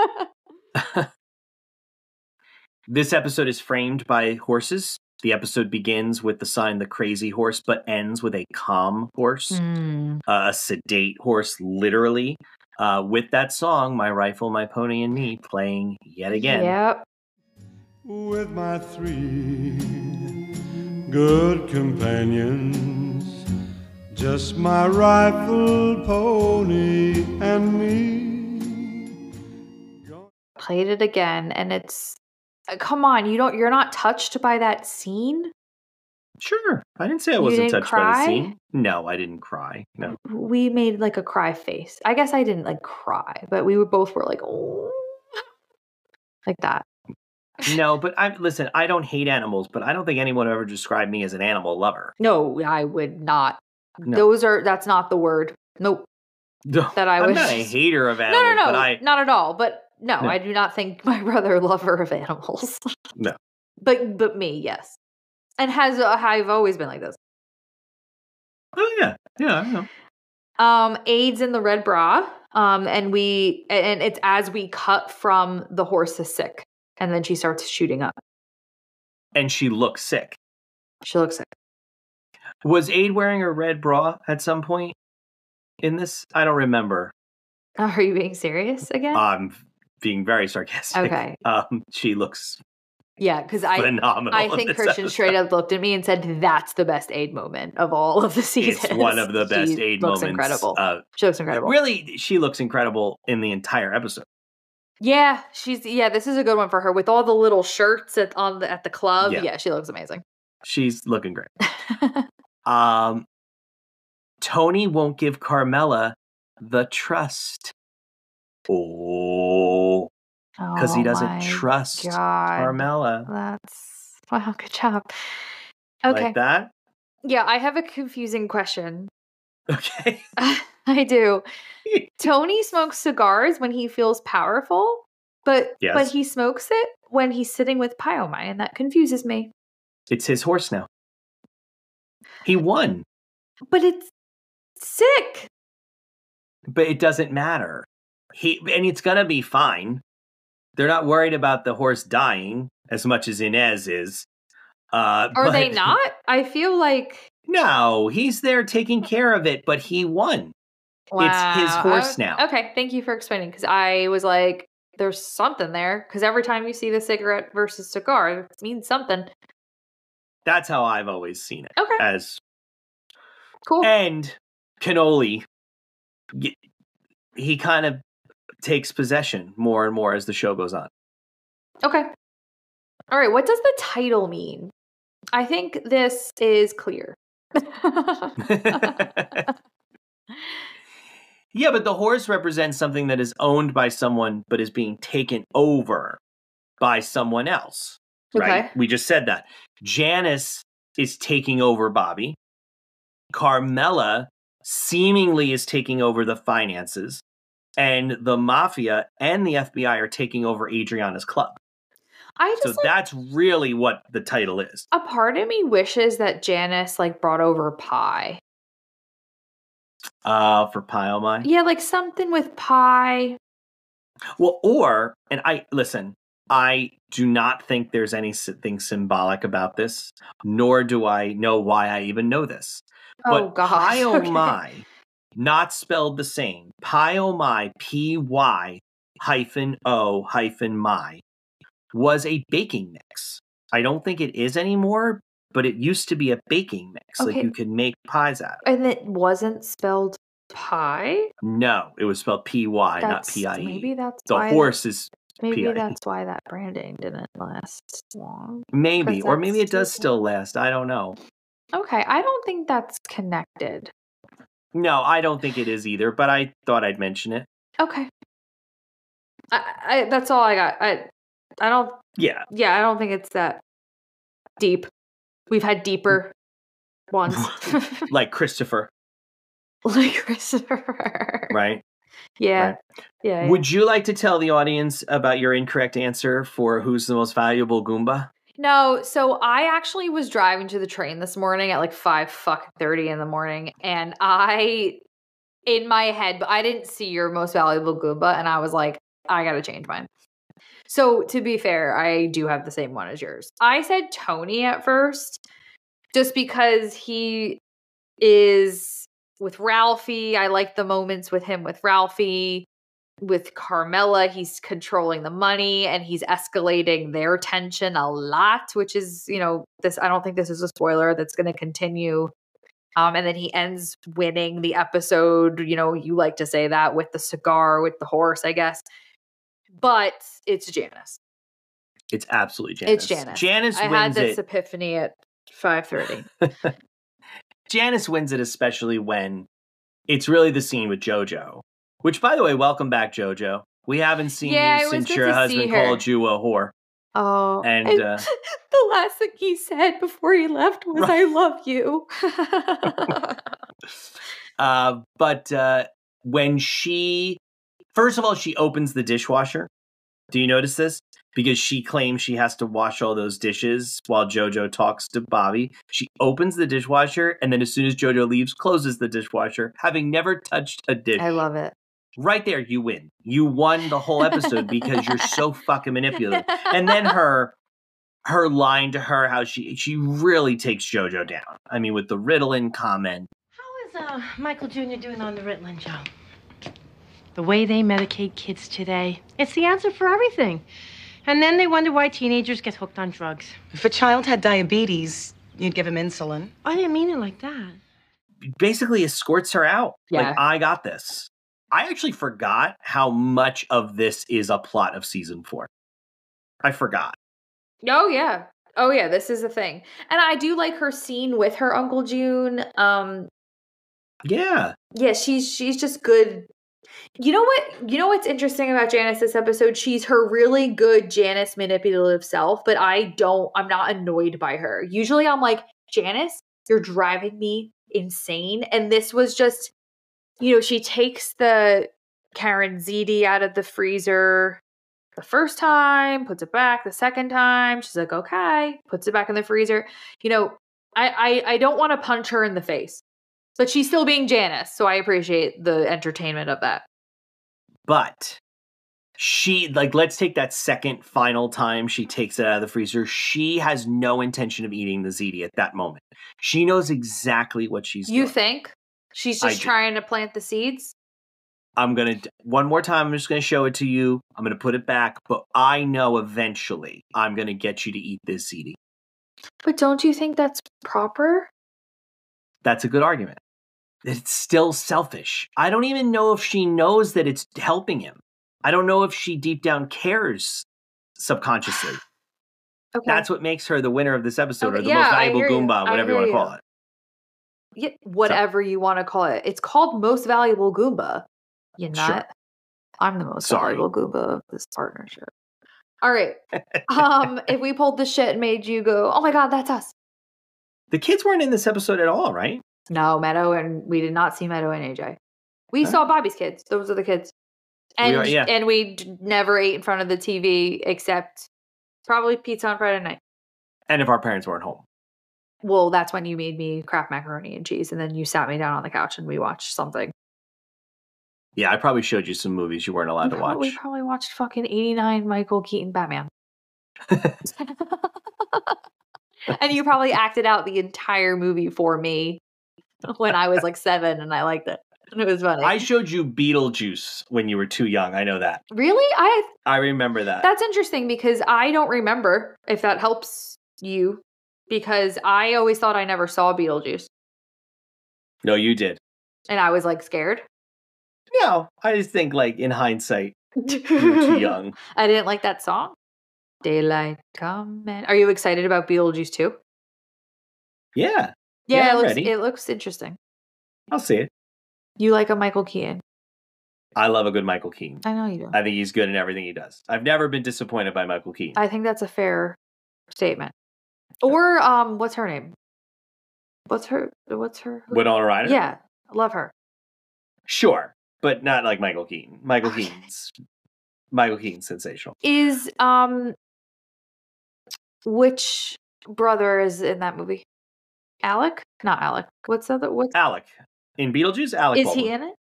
Speaker 7: This episode is framed by horses. The episode begins with the sign, the crazy horse, but ends with a calm horse,
Speaker 6: mm.
Speaker 7: uh, a sedate horse, literally, uh, with that song, My Rifle, My Pony, and Me, playing yet again.
Speaker 6: Yep.
Speaker 10: With my three good companions, just my rifle, pony, and me.
Speaker 6: Played it again, and it's come on, you don't you're not touched by that scene?
Speaker 7: Sure. I didn't say I
Speaker 6: You
Speaker 7: wasn't
Speaker 6: didn't
Speaker 7: touched
Speaker 6: cry?
Speaker 7: by the scene. No, I didn't cry. No.
Speaker 6: We made like a cry face. I guess I didn't like cry, but we were both were like, oh, like that.
Speaker 7: No, but I listen, I don't hate animals, but I don't think anyone ever described me as an animal lover.
Speaker 6: No, I would not.
Speaker 7: No.
Speaker 6: Those are that's not the word. Nope.
Speaker 7: No,
Speaker 6: that I
Speaker 7: I'm
Speaker 6: would
Speaker 7: not a hater of
Speaker 6: No,
Speaker 7: animals,
Speaker 6: no, no,
Speaker 7: but I
Speaker 6: not at all. But no,
Speaker 7: No.
Speaker 6: I do not think my brother a lover of animals.
Speaker 7: No.
Speaker 6: But but me, yes. And has uh, I've always been like this.
Speaker 7: Oh yeah. Yeah, I know.
Speaker 6: Um, AIDS in the red bra. Um, and we and it's as we cut from the horse is sick, and then she starts shooting up.
Speaker 7: And she looks sick.
Speaker 6: She looks sick.
Speaker 7: Was Aid wearing a red bra at some point in this? I don't remember.
Speaker 6: Are you being serious again?
Speaker 7: I'm being very sarcastic.
Speaker 6: Okay.
Speaker 7: Um, she looks
Speaker 6: yeah, because I
Speaker 7: phenomenal.
Speaker 6: I think Christian
Speaker 7: episode.
Speaker 6: straight up looked at me and said, "That's the best Aid moment of all of the seasons."
Speaker 7: It's one of the best
Speaker 6: she
Speaker 7: Aid
Speaker 6: looks
Speaker 7: moments.
Speaker 6: Incredible.
Speaker 7: Uh,
Speaker 6: she looks incredible.
Speaker 7: Really, she looks incredible in the entire episode.
Speaker 6: Yeah, she's yeah. This is a good one for her with all the little shirts at on the at the club.
Speaker 7: Yeah,
Speaker 6: yeah she looks amazing.
Speaker 7: She's looking great. um, Tony won't give Carmela the trust. Oh, because
Speaker 6: oh
Speaker 7: he doesn't trust
Speaker 6: God.
Speaker 7: Carmela.
Speaker 6: That's wow, good job. Okay,
Speaker 7: Like that.
Speaker 6: Yeah, I have a confusing question.
Speaker 7: Okay,
Speaker 6: I do. Tony smokes cigars when he feels powerful, but
Speaker 7: yes.
Speaker 6: but he smokes it when he's sitting with Pyomai, and that confuses me.
Speaker 7: It's his horse now. He won.
Speaker 6: But it's sick.
Speaker 7: But it doesn't matter. He and it's gonna be fine. They're not worried about the horse dying as much as Inez is. Uh,
Speaker 6: Are
Speaker 7: but,
Speaker 6: they not? I feel like
Speaker 7: no. He's there taking care of it, but he won.
Speaker 6: wow.
Speaker 7: It's his horse
Speaker 6: I,
Speaker 7: now.
Speaker 6: Okay, thank you for explaining. Because I was like, "There's something there." Because every time you see the cigarette versus cigar, it means something.
Speaker 7: That's how I've always seen it.
Speaker 6: Okay,
Speaker 7: as
Speaker 6: cool.
Speaker 7: And Cannoli, he kind of takes possession more and more as the show goes on.
Speaker 6: Okay. All right. What does the title mean? I think this is clear.
Speaker 7: Yeah, but the horse represents something that is owned by someone but is being taken over by someone else. Right?
Speaker 6: Okay.
Speaker 7: We just said that. Janice is taking over Bobby. Carmela seemingly is taking over the finances. And the mafia and the F B I are taking over Adriana's club.
Speaker 6: I just
Speaker 7: so
Speaker 6: like,
Speaker 7: that's really what the title is.
Speaker 6: a part of me wishes that Janice like brought over pie.
Speaker 7: Uh, for Pyomai?
Speaker 6: Yeah, like something with pie.
Speaker 7: Well, or, and I, listen, I do not think there's anything symbolic about this, nor do I know why I even know this.
Speaker 6: Oh,
Speaker 7: but
Speaker 6: gosh.
Speaker 7: Pyomai,
Speaker 6: Okay.
Speaker 7: not spelled the same, Pyomai, P Y hyphen O hyphen my, was a baking mix. I don't think it is anymore, but it used to be a baking mix.
Speaker 6: Okay.
Speaker 7: Like you could make pies out of.
Speaker 6: And it wasn't spelled pie?
Speaker 7: No, it was spelled P Y, not
Speaker 6: That's-
Speaker 7: P I E.
Speaker 6: Maybe that's
Speaker 7: The
Speaker 6: why
Speaker 7: horse is
Speaker 6: maybe
Speaker 7: P I E.
Speaker 6: that's why that branding didn't last long.
Speaker 7: Maybe,
Speaker 6: 'Cause
Speaker 7: or maybe
Speaker 6: that's
Speaker 7: it does
Speaker 6: too-
Speaker 7: still last. I don't know.
Speaker 6: Okay, I don't think that's connected.
Speaker 7: No, I don't think it is either, but I thought I'd mention it.
Speaker 6: Okay. I, I that's all I got. I I don't
Speaker 7: Yeah.
Speaker 6: yeah, I don't think it's that deep. We've had deeper ones.
Speaker 7: Like Christopher,
Speaker 6: Like Christopher.
Speaker 7: right?
Speaker 6: Yeah.
Speaker 7: Right.
Speaker 6: Yeah. yeah.
Speaker 7: Would you like to tell the audience about your incorrect answer for who's the most valuable Goomba?
Speaker 6: No, so I actually was driving to the train this morning at like five fucking thirty in the morning, and I, in my head, but I didn't see your most valuable Goomba, and I was like, I gotta change mine. So to be fair, I do have the same one as yours. I said Tony at first, just because he is with Ralphie. I like the moments with him with Ralphie. With Carmela, he's controlling the money and he's escalating their tension a lot, which is, you know, this, I don't think this is a spoiler that's going to continue. Um, and then he ends winning the episode, you know, you like to say that with the cigar, with the horse, I guess. But it's Janice.
Speaker 7: It's absolutely Janice.
Speaker 6: It's Janice.
Speaker 7: Janice
Speaker 6: I
Speaker 7: wins
Speaker 6: had this
Speaker 7: it.
Speaker 6: epiphany at five thirty.
Speaker 7: Janice wins it, especially when it's really the scene with JoJo. Which, by the way, welcome back, JoJo. We haven't seen
Speaker 6: Yeah, it
Speaker 7: you
Speaker 6: was
Speaker 7: since
Speaker 6: good
Speaker 7: your
Speaker 6: to see
Speaker 7: husband
Speaker 6: her.
Speaker 7: called you a whore.
Speaker 6: Oh,
Speaker 7: And,
Speaker 6: and
Speaker 7: uh,
Speaker 6: the last thing he said before he left was,
Speaker 7: Right.
Speaker 6: I love you.
Speaker 7: Uh, but uh, when she, first of all, she opens the dishwasher. Do you notice this? Because she claims she has to wash all those dishes while JoJo talks to Bobby. She opens the dishwasher, and then as soon as JoJo leaves, closes the dishwasher, having never touched a dish
Speaker 6: I love it.
Speaker 7: Right there, you win. You won the whole episode because you're so fucking manipulative. And then her her line to her, how she she really takes JoJo down. I mean, with the Ritalin comment.
Speaker 11: How is uh, Michael Junior doing on the Ritalin, Joe? The way they medicate kids today, it's the answer for everything. And then they wonder why teenagers get hooked on drugs.
Speaker 12: If a child had diabetes, you'd give him insulin.
Speaker 11: I didn't mean it like that.
Speaker 7: Basically escorts her out.
Speaker 6: Yeah.
Speaker 7: Like, I got this. I actually forgot how much of this is a plot of season four. I forgot.
Speaker 6: Oh, yeah. Oh, yeah. This is a thing. And I do like her scene with her Uncle June. Um,
Speaker 7: yeah.
Speaker 6: Yeah, she's she's just good. You know what? You know what's interesting about Janice this episode? She's her really good Janice manipulative self, but I don't, I'm not annoyed by her. Usually I'm like, Janice, you're driving me insane. And this was just, you know, she takes the Karen Ziti out of the freezer the first time, puts it back the second time. She's like, okay, puts it back in the freezer. You know, I, I, I don't want to punch her in the face, but she's still being Janice. So I appreciate the entertainment of that.
Speaker 7: But she, like, let's take that second final time she takes it out of the freezer. She has no intention of eating the ziti at that moment. She knows exactly what she's
Speaker 6: You
Speaker 7: doing.
Speaker 6: think? She's
Speaker 7: I
Speaker 6: just
Speaker 7: do.
Speaker 6: trying to plant the seeds?
Speaker 7: I'm going to, one more time, I'm just going to show it to you. I'm going to put it back, but I know eventually I'm going to get you to eat this ziti.
Speaker 6: But don't you think that's proper?
Speaker 7: That's a good argument. It's still selfish. I don't even know if she knows that it's helping him. I don't know if she deep down cares subconsciously.
Speaker 6: Okay.
Speaker 7: That's what makes her the winner of this episode,
Speaker 6: Okay,
Speaker 7: or the
Speaker 6: yeah,
Speaker 7: most
Speaker 6: I
Speaker 7: valuable
Speaker 6: hear you.
Speaker 7: Goomba,
Speaker 6: I
Speaker 7: whatever you want
Speaker 6: hear
Speaker 7: to call
Speaker 6: you.
Speaker 7: it.
Speaker 6: Yeah, whatever you want to call it. It's called Most Valuable Goomba. You nut.
Speaker 7: Sure.
Speaker 6: I'm the most
Speaker 7: Sorry.
Speaker 6: valuable Goomba of this partnership. All right. um, if we pulled the shit and made you go, oh my God, that's us.
Speaker 7: The kids weren't in this episode at all, right?
Speaker 6: No, Meadow, and we did not see Meadow and A J. We
Speaker 7: Huh?
Speaker 6: saw Bobby's kids. Those are the kids. And
Speaker 7: We are- yeah.
Speaker 6: and we d- never ate in front of the T V except probably pizza on Friday night.
Speaker 7: And if our parents weren't home.
Speaker 6: Well, that's when you made me Kraft macaroni and cheese, and then you sat me down on the couch and we watched something.
Speaker 7: Yeah, I probably showed you some movies you weren't allowed
Speaker 6: We
Speaker 7: to
Speaker 6: prob-
Speaker 7: watch.
Speaker 6: We probably watched fucking eighty-nine Michael Keaton Batman. And you probably acted out the entire movie for me when I was like seven and I liked it. And it was funny.
Speaker 7: I showed you Beetlejuice when you were too young. I know that.
Speaker 6: Really? I
Speaker 7: I remember that.
Speaker 6: That's interesting because I don't remember, if that helps you, because I always thought I never saw Beetlejuice.
Speaker 7: No, you did.
Speaker 6: And I was like scared.
Speaker 7: No, I just think, like, in hindsight, you were too young.
Speaker 6: I didn't like that song. Daylight coming. Are you excited about Beetlejuice too?
Speaker 7: Yeah.
Speaker 6: Yeah,
Speaker 7: Yeah,
Speaker 6: it,
Speaker 7: I'm
Speaker 6: looks,
Speaker 7: ready.
Speaker 6: it looks interesting.
Speaker 7: I'll see it.
Speaker 6: You like a Michael Keaton.
Speaker 7: I love a good Michael Keaton.
Speaker 6: I know you do.
Speaker 7: I think he's good in everything he does. I've never been disappointed by Michael Keaton.
Speaker 6: I think that's a fair statement. Or um, what's her name? What's her? What's her? who-
Speaker 7: Winona Ryder?
Speaker 6: Yeah, I love her.
Speaker 7: Sure, but not like Michael Keaton. Michael Keaton's Michael Keaton's sensational.
Speaker 6: Is um, which brother is in that movie? Alec? Not Alec. What's the other? What's
Speaker 7: Alec. In Beetlejuice, Alec
Speaker 6: is
Speaker 7: Baldwin.
Speaker 6: he in it?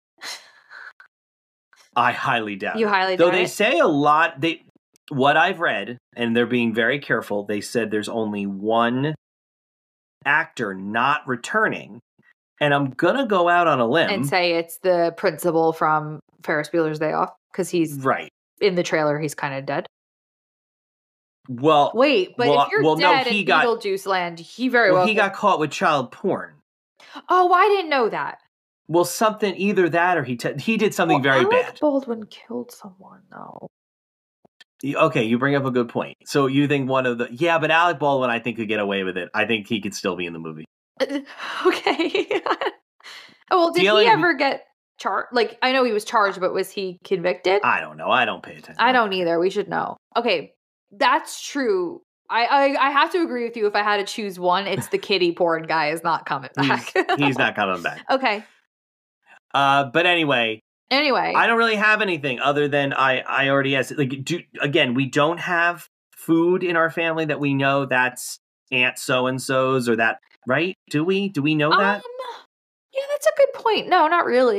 Speaker 7: I highly doubt
Speaker 6: You
Speaker 7: it.
Speaker 6: highly
Speaker 7: Though
Speaker 6: doubt
Speaker 7: they
Speaker 6: it?
Speaker 7: say a lot, they what I've read, and they're being very careful, they said there's only one actor not returning. And I'm gonna go out on a limb.
Speaker 6: And say it's the principal from Ferris Bueller's Day Off because he's
Speaker 7: right.
Speaker 6: in the trailer. He's kind of dead.
Speaker 7: Well,
Speaker 6: Wait, but
Speaker 7: well,
Speaker 6: if you're
Speaker 7: well, no,
Speaker 6: dead
Speaker 7: he
Speaker 6: in
Speaker 7: got-
Speaker 6: Beetlejuice land, he very
Speaker 7: well,
Speaker 6: well.
Speaker 7: he
Speaker 6: could-
Speaker 7: got caught with child porn.
Speaker 6: Oh, I didn't know that.
Speaker 7: Well, something either that or he t- he did something
Speaker 6: Well,
Speaker 7: very
Speaker 6: Alec
Speaker 7: bad.
Speaker 6: Baldwin killed someone, though.
Speaker 7: Y- Okay, you bring up a good point. So you think one of the yeah, but Alec Baldwin, I think could get away with it. I think he could still be in the movie.
Speaker 6: Okay. Oh, well, did
Speaker 7: Dealing-
Speaker 6: he ever get charged? Like, I know he was charged, but was he convicted?
Speaker 7: I don't know. I don't pay attention.
Speaker 6: I don't either. We should know. Okay, that's true. I, I I have to agree with you. If I had to choose one, it's the kiddie porn guy is not coming back.
Speaker 7: He's, he's not coming back.
Speaker 6: Okay.
Speaker 7: Uh, but anyway,
Speaker 6: Anyway,
Speaker 7: I don't really have anything other than I I already asked. Like, do again, we don't have food in our family that we know that's Aunt so and so's or that right? Do we? Do we know that?
Speaker 6: Um, yeah, that's a good point. No, not really.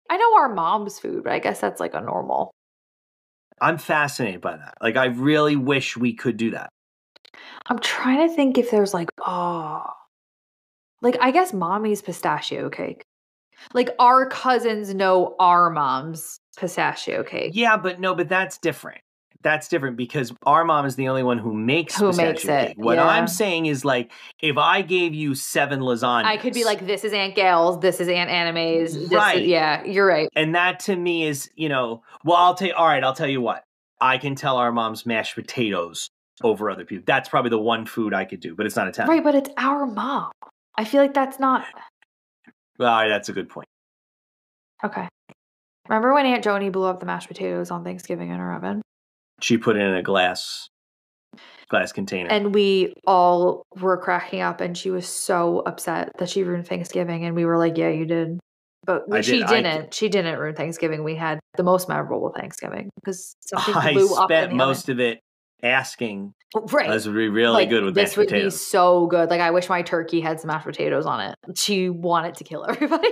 Speaker 6: I know our mom's food, but I guess that's like a normal.
Speaker 7: I'm fascinated by that. Like, I really wish we could do that.
Speaker 6: I'm trying to think if there's like, oh, like I guess mommy's pistachio cake. Like our cousins know our mom's pistachio cake.
Speaker 7: Yeah, but no, but that's different. That's different because our mom is the only one who makes
Speaker 6: Who
Speaker 7: pistachio
Speaker 6: makes it,
Speaker 7: cake. What
Speaker 6: yeah.
Speaker 7: I'm saying is like, if I gave you seven lasagnas,
Speaker 6: I could be like, this is Aunt Gail's, this is Aunt Anime's. This
Speaker 7: Right.
Speaker 6: Is, yeah, you're right.
Speaker 7: and that to me is, you know, well, I'll tell you, all right, I'll tell you what. I can tell our mom's mashed potatoes over other people. That's probably the one food I could do, but it's not Italian.
Speaker 6: Right, but it's our mom. I feel like that's not.
Speaker 7: Well, all right, that's a good point.
Speaker 6: Okay. Remember when Aunt Joni blew up the mashed potatoes on Thanksgiving in her oven?
Speaker 7: She put it in a glass, glass container.
Speaker 6: And we all were cracking up, and she was so upset that she ruined Thanksgiving. And we were like, yeah, you did. But
Speaker 7: I
Speaker 6: she
Speaker 7: did- I-
Speaker 6: didn't. She didn't ruin Thanksgiving. We had the most memorable Thanksgiving because something
Speaker 7: I
Speaker 6: blew up
Speaker 7: spent
Speaker 6: in the
Speaker 7: most of it asking.
Speaker 6: oven. Right.
Speaker 7: This would be really
Speaker 6: Like,
Speaker 7: good with
Speaker 6: this
Speaker 7: mashed
Speaker 6: would
Speaker 7: potatoes.
Speaker 6: be so good. Like I wish my turkey had some mashed potatoes on it. She wanted to kill everybody.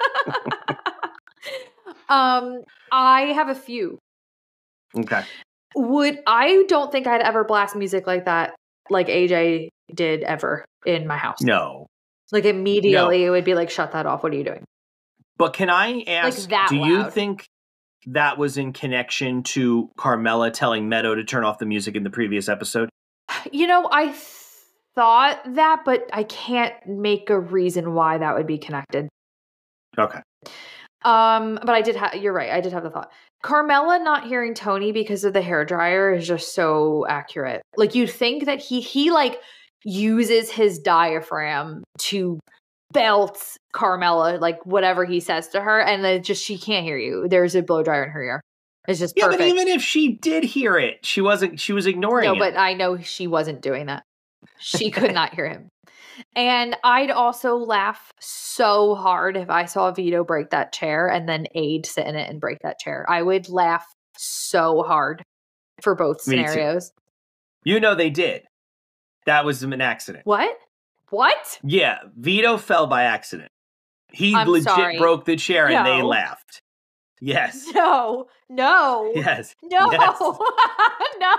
Speaker 6: um, I have a few.
Speaker 7: Okay.
Speaker 6: Would I don't think I'd ever blast music like that, like A J did ever in my house.
Speaker 7: No.
Speaker 6: Like immediately, it would be like, "Shut that off! What are you doing?"
Speaker 7: But can I ask,
Speaker 6: that
Speaker 7: do you
Speaker 6: loud.
Speaker 7: think that was in connection to Carmela telling Meadow to turn off the music in the previous episode?
Speaker 6: You know, I th- thought that, but I can't make a reason why that would be connected.
Speaker 7: Okay.
Speaker 6: Um, but I did have. You're right. I did have the thought. Carmela not hearing Tony because of the hairdryer is just so accurate. Like you'd think that he he like uses his diaphragm to belt Carmela, like whatever he says to her, and then just she can't hear you. There's a blow dryer in her ear. It's just
Speaker 7: Yeah,
Speaker 6: perfect.
Speaker 7: but even if she did hear it, she wasn't. She was ignoring
Speaker 6: no,
Speaker 7: it.
Speaker 6: but I know she wasn't doing that. She could not hear him. And I'd also laugh so hard if I saw Vito break that chair and then Aid sit in it and break that chair. I would laugh so hard for both
Speaker 7: Me too.
Speaker 6: scenarios.
Speaker 7: You know they did. That was an accident.
Speaker 6: What? What?
Speaker 7: Yeah, Vito fell by accident. He
Speaker 6: I'm
Speaker 7: legit
Speaker 6: sorry.
Speaker 7: broke the chair and they
Speaker 6: No.
Speaker 7: laughed. Yes.
Speaker 6: No, no,
Speaker 7: Yes.
Speaker 6: no,
Speaker 7: Yes.
Speaker 6: no.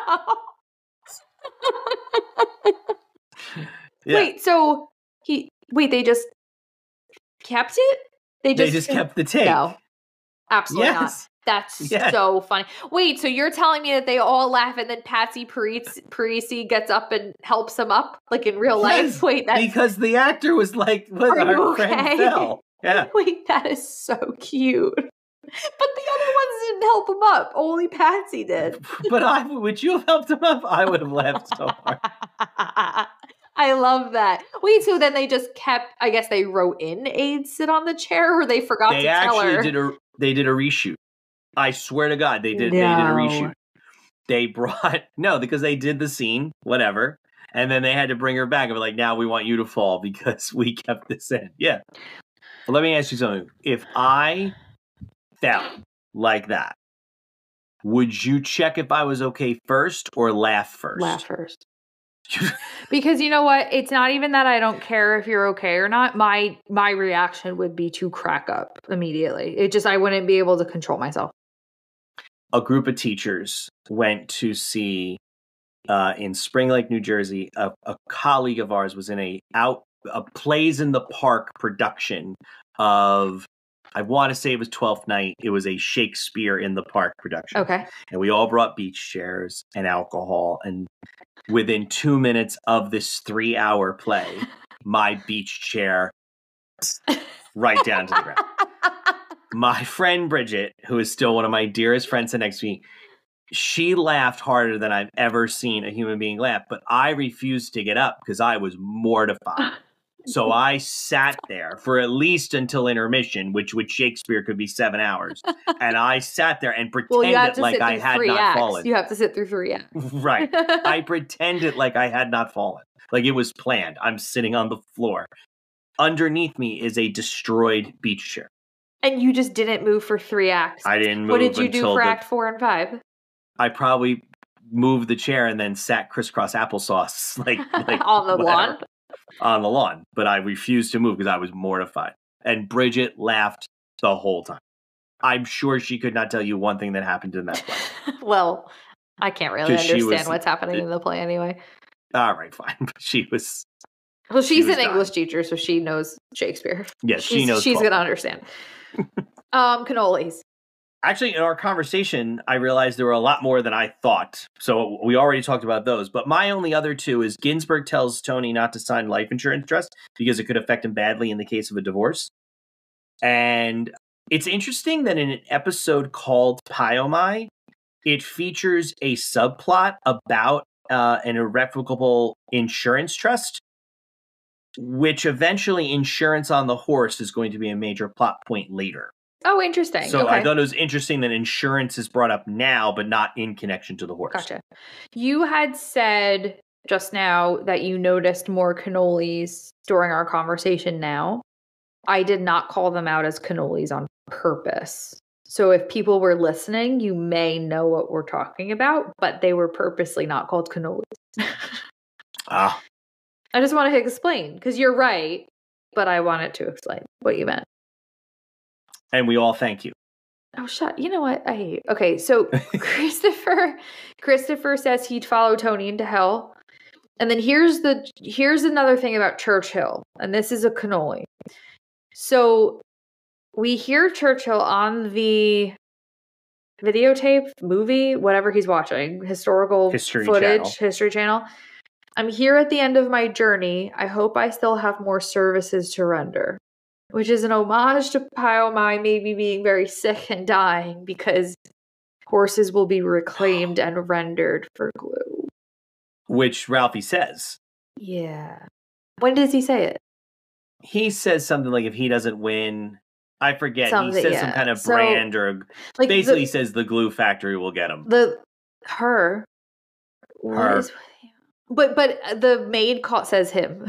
Speaker 7: Yeah.
Speaker 6: Wait, so he wait, they just kept it?
Speaker 7: They just kept the tape.
Speaker 6: No. Absolutely not.
Speaker 7: Yes.
Speaker 6: That's
Speaker 7: Yes.
Speaker 6: so funny. Wait, so you're telling me that they all laugh and then Patsy Parisi, Parisi gets up and helps him up like in real life?
Speaker 7: Yes,
Speaker 6: Wait, that's
Speaker 7: because the actor was like, "What
Speaker 6: Are you
Speaker 7: our friend
Speaker 6: okay?
Speaker 7: fell." Yeah.
Speaker 6: Wait, that is so cute. But the other ones didn't help him up. Only Patsy did.
Speaker 7: But I would you have helped him up? I would have laughed so hard.
Speaker 6: I love that. Wait, so then they just kept, I guess they wrote in Aid sit on the chair or they forgot
Speaker 7: They
Speaker 6: to tell
Speaker 7: actually
Speaker 6: her?
Speaker 7: did a they did a reshoot. I swear to God, they did they did a
Speaker 6: No.
Speaker 7: reshoot. They brought no, because they did the scene, whatever, and then they had to bring her back and be like, now we want you to fall because we kept this in. Yeah. Well, let me ask you something. If I fell like that, would you check if I was okay first or laugh first?
Speaker 6: Laugh first. Because you know what? It's not even that I don't care if you're okay or not. My my reaction would be to crack up immediately. It just I wouldn't be able to control myself.
Speaker 7: A group of teachers went to see uh, in Spring Lake, New Jersey. A, a colleague of ours was in a out a Plays in the Park production of, I want to say it was Twelfth Night. It was a Shakespeare in the Park production.
Speaker 6: Okay.
Speaker 7: And we all brought beach chairs and alcohol. And within two minutes of this three-hour play, my beach chair right down to the ground. My friend Bridget, who is still one of my dearest friends sitting next to me, she laughed harder than I've ever seen a human being laugh, but I refused to get up because I was mortified. So I sat there for at least until intermission, which with Shakespeare could be seven hours. And I sat there and
Speaker 6: Well, you have
Speaker 7: pretended
Speaker 6: to
Speaker 7: like
Speaker 6: sit
Speaker 7: I
Speaker 6: through
Speaker 7: had
Speaker 6: three
Speaker 7: not
Speaker 6: acts.
Speaker 7: fallen.
Speaker 6: You have to sit through three acts.
Speaker 7: Right. I pretended like I had not fallen. Like it was planned. I'm sitting on the floor. Underneath me is a destroyed beach chair.
Speaker 6: And you just didn't move for three acts.
Speaker 7: I didn't move
Speaker 6: What did you do
Speaker 7: until
Speaker 6: for
Speaker 7: the-
Speaker 6: act four and five?
Speaker 7: I probably moved the chair and then sat crisscross applesauce like, like
Speaker 6: On the
Speaker 7: whatever,
Speaker 6: lawn?
Speaker 7: On the lawn. But I refused to move because I was mortified. And Bridget laughed the whole time. I'm sure she could not tell you one thing that happened in that play.
Speaker 6: Well, I can't really
Speaker 7: 'Cause she
Speaker 6: understand
Speaker 7: was-
Speaker 6: what's happening in the play anyway.
Speaker 7: All right, fine. But she was.
Speaker 6: Well, she's
Speaker 7: she was
Speaker 6: an
Speaker 7: dying.
Speaker 6: English teacher, so she knows Shakespeare.
Speaker 7: Yes, she
Speaker 6: She's-
Speaker 7: knows
Speaker 6: She's
Speaker 7: Faulkner.
Speaker 6: gonna understand. um, cannolis.
Speaker 7: Actually, in our conversation, I realized there were a lot more than I thought. So we already talked about those. But my only other two is Ginsburg tells Tony not to sign life insurance trust because it could affect him badly in the case of a divorce. And it's interesting that in an episode called Pyomai, it features a subplot about uh, an irrevocable insurance trust, which eventually insurance on the horse is going to be a major plot point later.
Speaker 6: Oh, interesting.
Speaker 7: So
Speaker 6: okay.
Speaker 7: I thought it was interesting that insurance is brought up now, but not in connection to the horse.
Speaker 6: Gotcha. You had said just now that you noticed more cannolis during our conversation now. I did not call them out as cannolis on purpose. So if people were listening, you may know what we're talking about, but they were purposely not called cannolis.
Speaker 7: Ah.
Speaker 6: I just want to explain, because you're right, but I wanted to explain what you meant.
Speaker 7: And we all thank you.
Speaker 6: Oh, shut. You know what? I hate. Okay, so Christopher Christopher says he'd follow Tony into hell. And then here's the here's another thing about Churchill, and this is a cannoli. So we hear Churchill on the videotape, movie, whatever he's watching, historical
Speaker 7: History
Speaker 6: footage,
Speaker 7: Channel.
Speaker 6: History Channel. I'm here at the end of my journey. I hope I still have more services to render. Which is an homage to Pyomai maybe being very sick and dying because horses will be reclaimed and rendered for glue.
Speaker 7: Which Ralphie says.
Speaker 6: Yeah. When does he say it?
Speaker 7: He says something like if he doesn't win, I forget.
Speaker 6: Something,
Speaker 7: he says
Speaker 6: yeah.
Speaker 7: some kind of
Speaker 6: So,
Speaker 7: brand or
Speaker 6: like
Speaker 7: basically
Speaker 6: the-
Speaker 7: says the glue factory will get him.
Speaker 6: The her. What
Speaker 7: Her.
Speaker 6: is- but but the maid call, says him.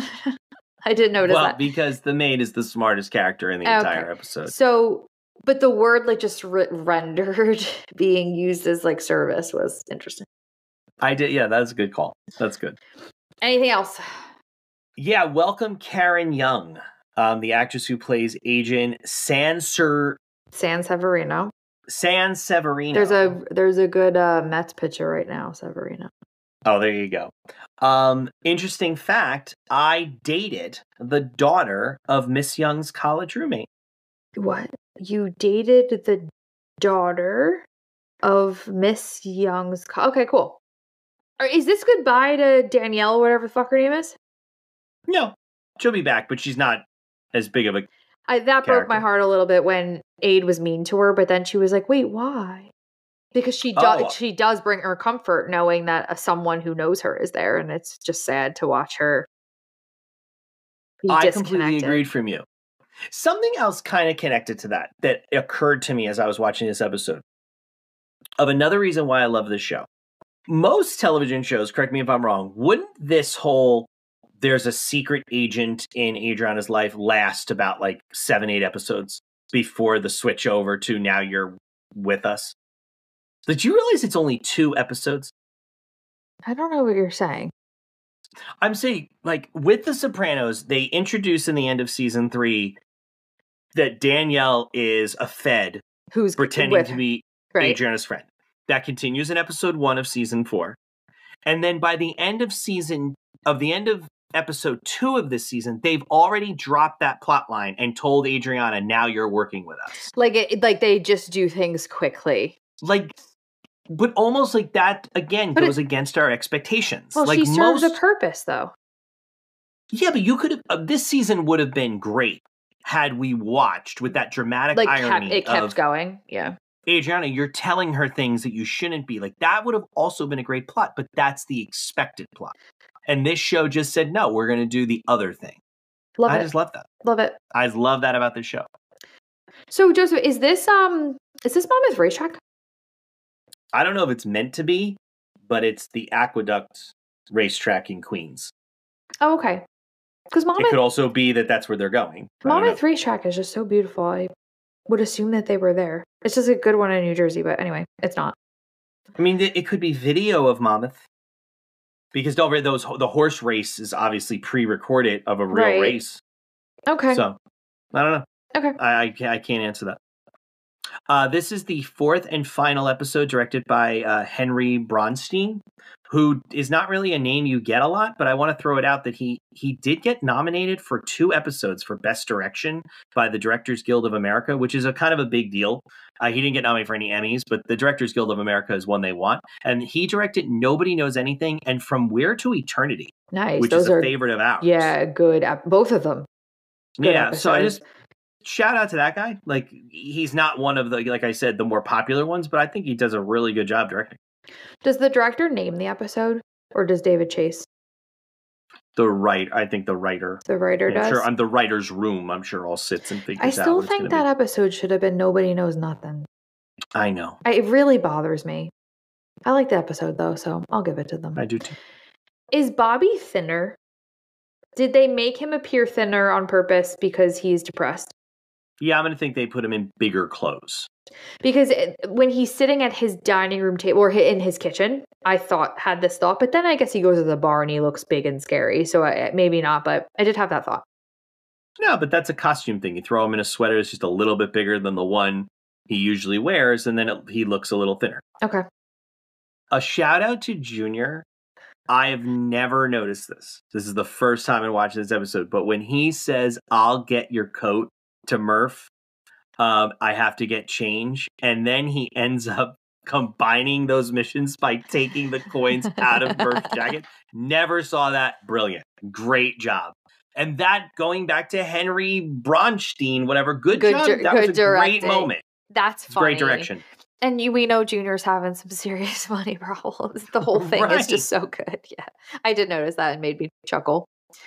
Speaker 6: I didn't notice
Speaker 7: well,
Speaker 6: that.
Speaker 7: because the maid is the smartest character in the
Speaker 6: Okay.
Speaker 7: entire episode.
Speaker 6: So, but the word like just re- rendered being used as like service was interesting.
Speaker 7: I did, yeah, that's a good call. That's good.
Speaker 6: Anything else?
Speaker 7: Yeah, welcome Karen Young, um, the actress who plays Agent Sanser
Speaker 6: San Severino.
Speaker 7: San Severino.
Speaker 6: There's a there's a good uh, Mets pitcher right now, Severino.
Speaker 7: Oh, there you go. Um, interesting fact, I dated the daughter of Miss Young's college roommate.
Speaker 6: What? You dated the daughter of Miss Young's co- Okay, cool. Or is this goodbye to Danielle, whatever the fuck her name is?
Speaker 7: No, she'll be back, but she's not as big of a...
Speaker 6: I, that broke my
Speaker 7: Character.
Speaker 6: heart a little bit when Aid was mean to her, but then she was like, wait, why? Because she does
Speaker 7: Oh.
Speaker 6: she does bring her comfort knowing that uh, someone who knows her is there, and it's just sad to watch her be
Speaker 7: I completely
Speaker 6: disconnected.
Speaker 7: agreed from you. Something else kind of connected to that that occurred to me as I was watching this episode of another reason why I love this show. Most television shows, correct me if I'm wrong, wouldn't this whole there's a secret agent in Adriana's life last about like seven, eight episodes before the switch over to now you're with us? Did you realize it's only two episodes?
Speaker 6: I don't know what you're saying.
Speaker 7: I'm saying, like, with The Sopranos, they introduce in the end of season three that Danielle is a Fed
Speaker 6: Who's
Speaker 7: pretending
Speaker 6: with
Speaker 7: to
Speaker 6: her,
Speaker 7: be
Speaker 6: right?
Speaker 7: Adriana's friend. That continues in episode one of season four. And then by the end of season, of the end of episode two of this season, they've already dropped that plot line and told Adriana, now you're working with us.
Speaker 6: Like it, like they just do things quickly.
Speaker 7: Like, but almost like that, again,
Speaker 6: But
Speaker 7: goes against our expectations.
Speaker 6: Well,
Speaker 7: like
Speaker 6: she serves
Speaker 7: most,
Speaker 6: a purpose, though.
Speaker 7: Yeah, but you could have, uh, this season would have been great had we watched with that dramatic
Speaker 6: Like kept,
Speaker 7: irony
Speaker 6: it kept
Speaker 7: of,
Speaker 6: going. Yeah.
Speaker 7: Adriana, you're telling her things that you shouldn't be. Like, that would have also been a great plot, but that's the expected plot. And this show just said, no, we're going to do the other thing.
Speaker 6: Love
Speaker 7: I
Speaker 6: it.
Speaker 7: just love that.
Speaker 6: Love it.
Speaker 7: I just love that about this show.
Speaker 6: So, Joseph, is this um is this Mama's Racetrack?
Speaker 7: I don't know if it's meant to be, but it's the Aqueduct racetrack in Queens.
Speaker 6: Oh, okay. Because
Speaker 7: It
Speaker 6: Mama
Speaker 7: could also be that that's where they're going. I don't know.
Speaker 6: Mama's Racetrack is just so beautiful. I would assume that they were there. It's just a good one in New Jersey, but anyway, it's not.
Speaker 7: I mean, it could be video of Monmouth. Because don't worry, those the horse race is obviously pre-recorded of a real
Speaker 6: Right.
Speaker 7: race.
Speaker 6: Okay.
Speaker 7: So, I don't know.
Speaker 6: Okay.
Speaker 7: I, I, can't, I can't answer that. Uh, this is the fourth and final episode directed by uh, Henry Bronstein, who is not really a name you get a lot, but I want to throw it out that he he did get nominated for two episodes for Best Direction by the Directors Guild of America, which is a kind of a big deal. Uh, he didn't get nominated for any Emmys, but the Directors Guild of America is one they want. And he directed Nobody Knows Anything and From Where to Eternity,
Speaker 6: Nice.
Speaker 7: which
Speaker 6: Those
Speaker 7: is a
Speaker 6: are
Speaker 7: favorite of ours.
Speaker 6: Yeah, good. ep- Both of them. Good
Speaker 7: Yeah, so I
Speaker 6: episodes.
Speaker 7: just shout out to that guy. Like, he's not one of the, like I said, the more popular ones, but I think he does a really good job directing.
Speaker 6: Does the director name the episode, or does David Chase?
Speaker 7: The right, I think the writer.
Speaker 6: The writer
Speaker 7: Yeah,
Speaker 6: does.
Speaker 7: Sure, I'm the writer's room. I'm sure all sits and figures
Speaker 6: I
Speaker 7: out.
Speaker 6: still
Speaker 7: what it's
Speaker 6: think
Speaker 7: gonna
Speaker 6: that episode should have been Nobody Knows Nothing.
Speaker 7: be. I know.
Speaker 6: I, it really bothers me. I like the episode though, so I'll give it to them.
Speaker 7: I do too.
Speaker 6: Is Bobby thinner? Did they make him appear thinner on purpose because he's depressed?
Speaker 7: Yeah, I'm gonna think they put him in bigger clothes.
Speaker 6: Because it, when he's sitting at his dining room table or hi- in his kitchen, I thought had this thought, but then I guess he goes to the bar and he looks big and scary, so I, maybe not. But I did have that thought.
Speaker 7: No, but that's a costume thing. You throw him in a sweater that's just a little bit bigger than the one he usually wears, and then it, he looks a little thinner.
Speaker 6: Okay.
Speaker 7: A shout out to Junior. I have never noticed this. This is the first time I'm watching this episode. But when he says, "I'll get your coat" to Murph, um, I have to get change. And then he ends up combining those missions by taking the coins out of Murph's jacket. Never saw that. Brilliant. Great job. And that, going back to Henry Bronstein, whatever, good,
Speaker 6: Good
Speaker 7: job.
Speaker 6: dir-
Speaker 7: that
Speaker 6: good
Speaker 7: was a great
Speaker 6: directing.
Speaker 7: moment.
Speaker 6: That's
Speaker 7: It's
Speaker 6: funny.
Speaker 7: great direction.
Speaker 6: And you, we know Junior's having some serious money problems. The whole thing is
Speaker 7: Right.
Speaker 6: just so good. Yeah. I did notice that and made me chuckle.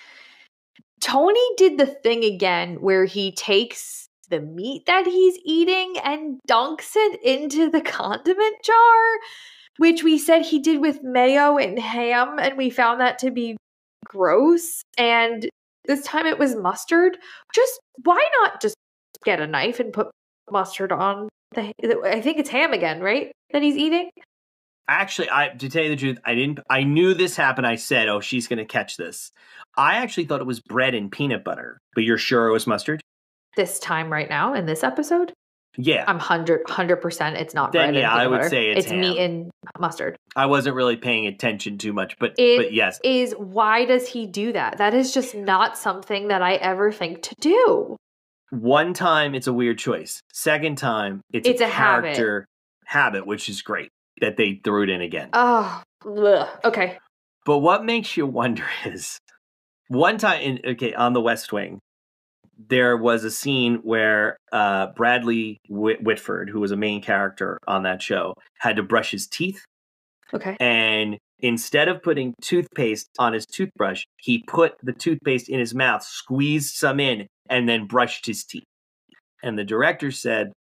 Speaker 6: Tony did the thing again where he takes the meat that he's eating and dunks it into the condiment jar, which we said he did with mayo and ham, and we found that to be gross. And this time it was mustard. Just why not just get a knife and put mustard on the, I think it's ham again, right? That he's eating?
Speaker 7: Actually, I to tell you the truth, I didn't. I knew this happened. I said, "Oh, she's going to catch this." I actually thought it was bread and peanut butter, but you're sure it was mustard?
Speaker 6: This time right now in this episode?
Speaker 7: Yeah,
Speaker 6: I'm one hundred percent it's not
Speaker 7: Then,
Speaker 6: bread
Speaker 7: yeah,
Speaker 6: and
Speaker 7: I
Speaker 6: peanut
Speaker 7: would
Speaker 6: butter.
Speaker 7: say it's
Speaker 6: meat
Speaker 7: ham.
Speaker 6: and mustard.
Speaker 7: I wasn't really paying attention too much, but
Speaker 6: It
Speaker 7: but yes,
Speaker 6: is why does he do that? That is just not something that I ever think to do.
Speaker 7: one time it's a weird choice. Second time it's,
Speaker 6: It's
Speaker 7: a,
Speaker 6: a habit.
Speaker 7: character habit, which is great that they threw it in again.
Speaker 6: Oh, ugh. Okay.
Speaker 7: But what makes you wonder is one time in okay on the West Wing, there was a scene where uh, Bradley Whit- Whitford, who was a main character on that show, had to brush his teeth.
Speaker 6: Okay.
Speaker 7: And instead of putting toothpaste on his toothbrush, he put the toothpaste in his mouth, squeezed some in, and then brushed his teeth. And the director said,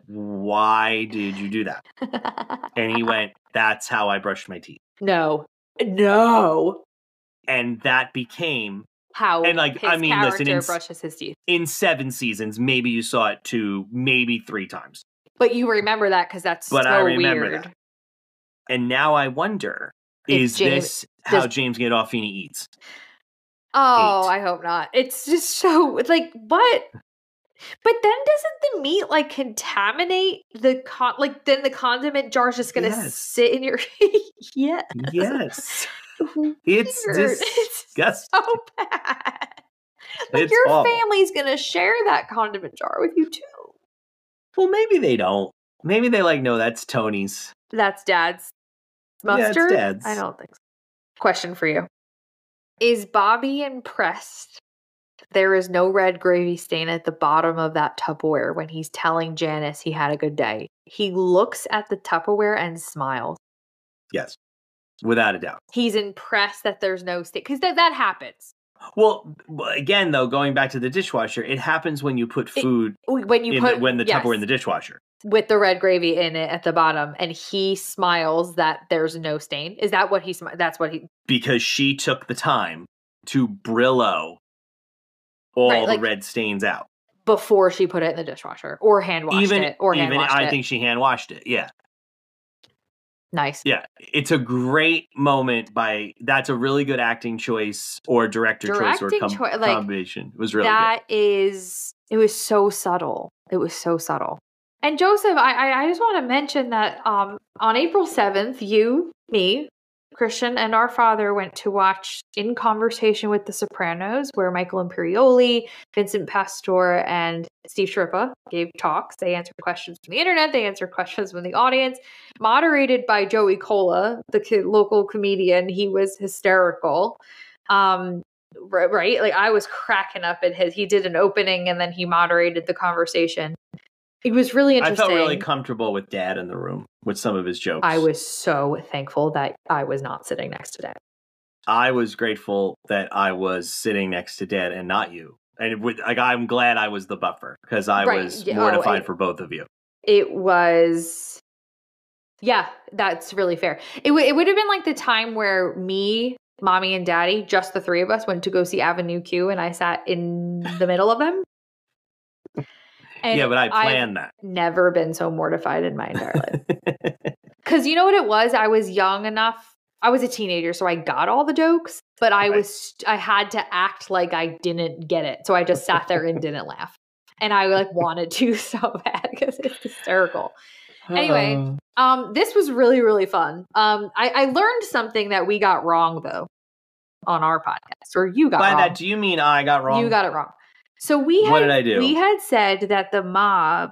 Speaker 7: "Why did you do that?" And he went, "That's how I brushed my teeth."
Speaker 6: No. No.
Speaker 7: And that became
Speaker 6: How
Speaker 7: And, like,
Speaker 6: his
Speaker 7: I mean,
Speaker 6: character
Speaker 7: listen, in s-
Speaker 6: brushes his teeth.
Speaker 7: in seven seasons. Maybe you saw it two, maybe three times.
Speaker 6: But you remember that because that's
Speaker 7: But
Speaker 6: so
Speaker 7: I remember
Speaker 6: weird.
Speaker 7: that. And now I wonder,
Speaker 6: If
Speaker 7: is
Speaker 6: James-
Speaker 7: this how
Speaker 6: does-
Speaker 7: James Gandolfini eats?
Speaker 6: Oh,
Speaker 7: Eight.
Speaker 6: I hope not. It's just so it's like what? But then doesn't the meat like contaminate the con like then the condiment jar's just gonna
Speaker 7: Yes.
Speaker 6: sit in your yeah.
Speaker 7: Yes. It's
Speaker 6: Weird.
Speaker 7: disgusting.
Speaker 6: So bad. Like
Speaker 7: It's
Speaker 6: your
Speaker 7: awful.
Speaker 6: family's gonna share that condiment jar with you too.
Speaker 7: Well, maybe they don't. Maybe they like, no, that's Tony's.
Speaker 6: That's dad's
Speaker 7: Yeah, it's
Speaker 6: mustard.
Speaker 7: Dad's.
Speaker 6: I don't think so. Question for you. Is Bobby impressed there is no red gravy stain at the bottom of that Tupperware when he's telling Janice he had a good day? He looks at the Tupperware and smiles.
Speaker 7: Yes, without a doubt.
Speaker 6: He's impressed that there's no stain because that that happens
Speaker 7: Well, again, though, going back to the dishwasher, it happens when you put
Speaker 6: It-
Speaker 7: food
Speaker 6: when you
Speaker 7: in
Speaker 6: put
Speaker 7: the, when the
Speaker 6: yes,
Speaker 7: Tupperware in the dishwasher.
Speaker 6: with the red gravy in it at the bottom, and he smiles that there's no stain. Is that what he? Smi- that's what he.
Speaker 7: Because she took the time to Brillo all
Speaker 6: Right,
Speaker 7: the
Speaker 6: like-
Speaker 7: red stains out.
Speaker 6: Before she put it in the dishwasher, or hand washed
Speaker 7: even
Speaker 6: it, or hand
Speaker 7: even
Speaker 6: washed
Speaker 7: I
Speaker 6: it.
Speaker 7: think she hand washed it. Yeah.
Speaker 6: Nice.
Speaker 7: Yeah. It's a great moment by that's a really good acting choice or director choice or
Speaker 6: Directing
Speaker 7: com-
Speaker 6: choi- like,
Speaker 7: combination. It was really
Speaker 6: That is, it was so subtle. It was so subtle. And Joseph, I, I I just want to mention that um on April seventh, you, me, Christian, and our father went to watch In Conversation with the Sopranos, where Michael Imperioli, Vincent Pastore, and Steve Shrippa gave talks. They answered questions from the internet. They answered questions from the audience. Moderated by Joey Cola, the co- local comedian. He was hysterical. Um, right, right? Like I was cracking up at his. He did an opening and then he moderated the conversation. It was really interesting.
Speaker 7: I felt really comfortable with Dad in the room with some of his jokes.
Speaker 6: I was so thankful that I was not sitting next to Dad.
Speaker 7: I was grateful that I was sitting next to Dad and not you. And it would, like, I'm glad I was the buffer because I
Speaker 6: Right.
Speaker 7: was
Speaker 6: Yeah,
Speaker 7: mortified
Speaker 6: oh, it-
Speaker 7: for both of you.
Speaker 6: It was, yeah, that's really fair. It, w- it would have been like the time where me, Mommy, and Daddy, just the three of us, went to go see Avenue Q, and I sat in the middle of them. And
Speaker 7: yeah, but I planned
Speaker 6: I've
Speaker 7: that.
Speaker 6: never been so mortified in my entire life. Because you know what it was? I was young enough. I was a teenager, so I got all the jokes, but I
Speaker 7: Right.
Speaker 6: was I had to act like I didn't get it. So I just sat there and didn't laugh. And I like wanted to so bad because it's hysterical. Anyway, um, this was really, really fun. Um, I, I learned something that we got wrong though on our podcast, or you got
Speaker 7: By
Speaker 6: wrong.
Speaker 7: that, do you mean I got wrong?
Speaker 6: You got it wrong. So we had,
Speaker 7: What did I do?
Speaker 6: We had said that the mob,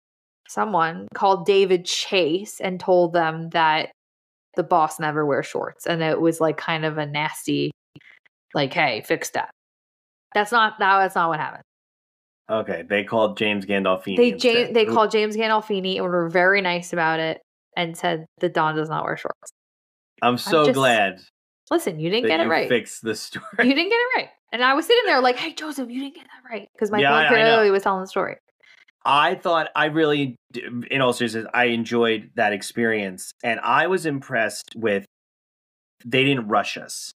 Speaker 6: someone called David Chase and told them that the boss never wears shorts, and it was like kind of a nasty, like, hey, fix that. That's not that. That's not what happened.
Speaker 7: Okay, they called James Gandolfini.
Speaker 6: They
Speaker 7: instead.
Speaker 6: James, they
Speaker 7: Who-
Speaker 6: called James Gandolfini and were very nice about it and said that Don does not wear shorts.
Speaker 7: I'm so
Speaker 6: just-
Speaker 7: glad
Speaker 6: Listen, you didn't
Speaker 7: that
Speaker 6: get it
Speaker 7: you
Speaker 6: right.
Speaker 7: fixed the story.
Speaker 6: You didn't get it right. And I was sitting there like, hey, Joseph, you didn't get that right. Because Michael
Speaker 7: Yeah, I- I know.
Speaker 6: Imperioli was telling the story.
Speaker 7: I thought I really, in all seriousness, I enjoyed that experience, and I was impressed with. They didn't rush us.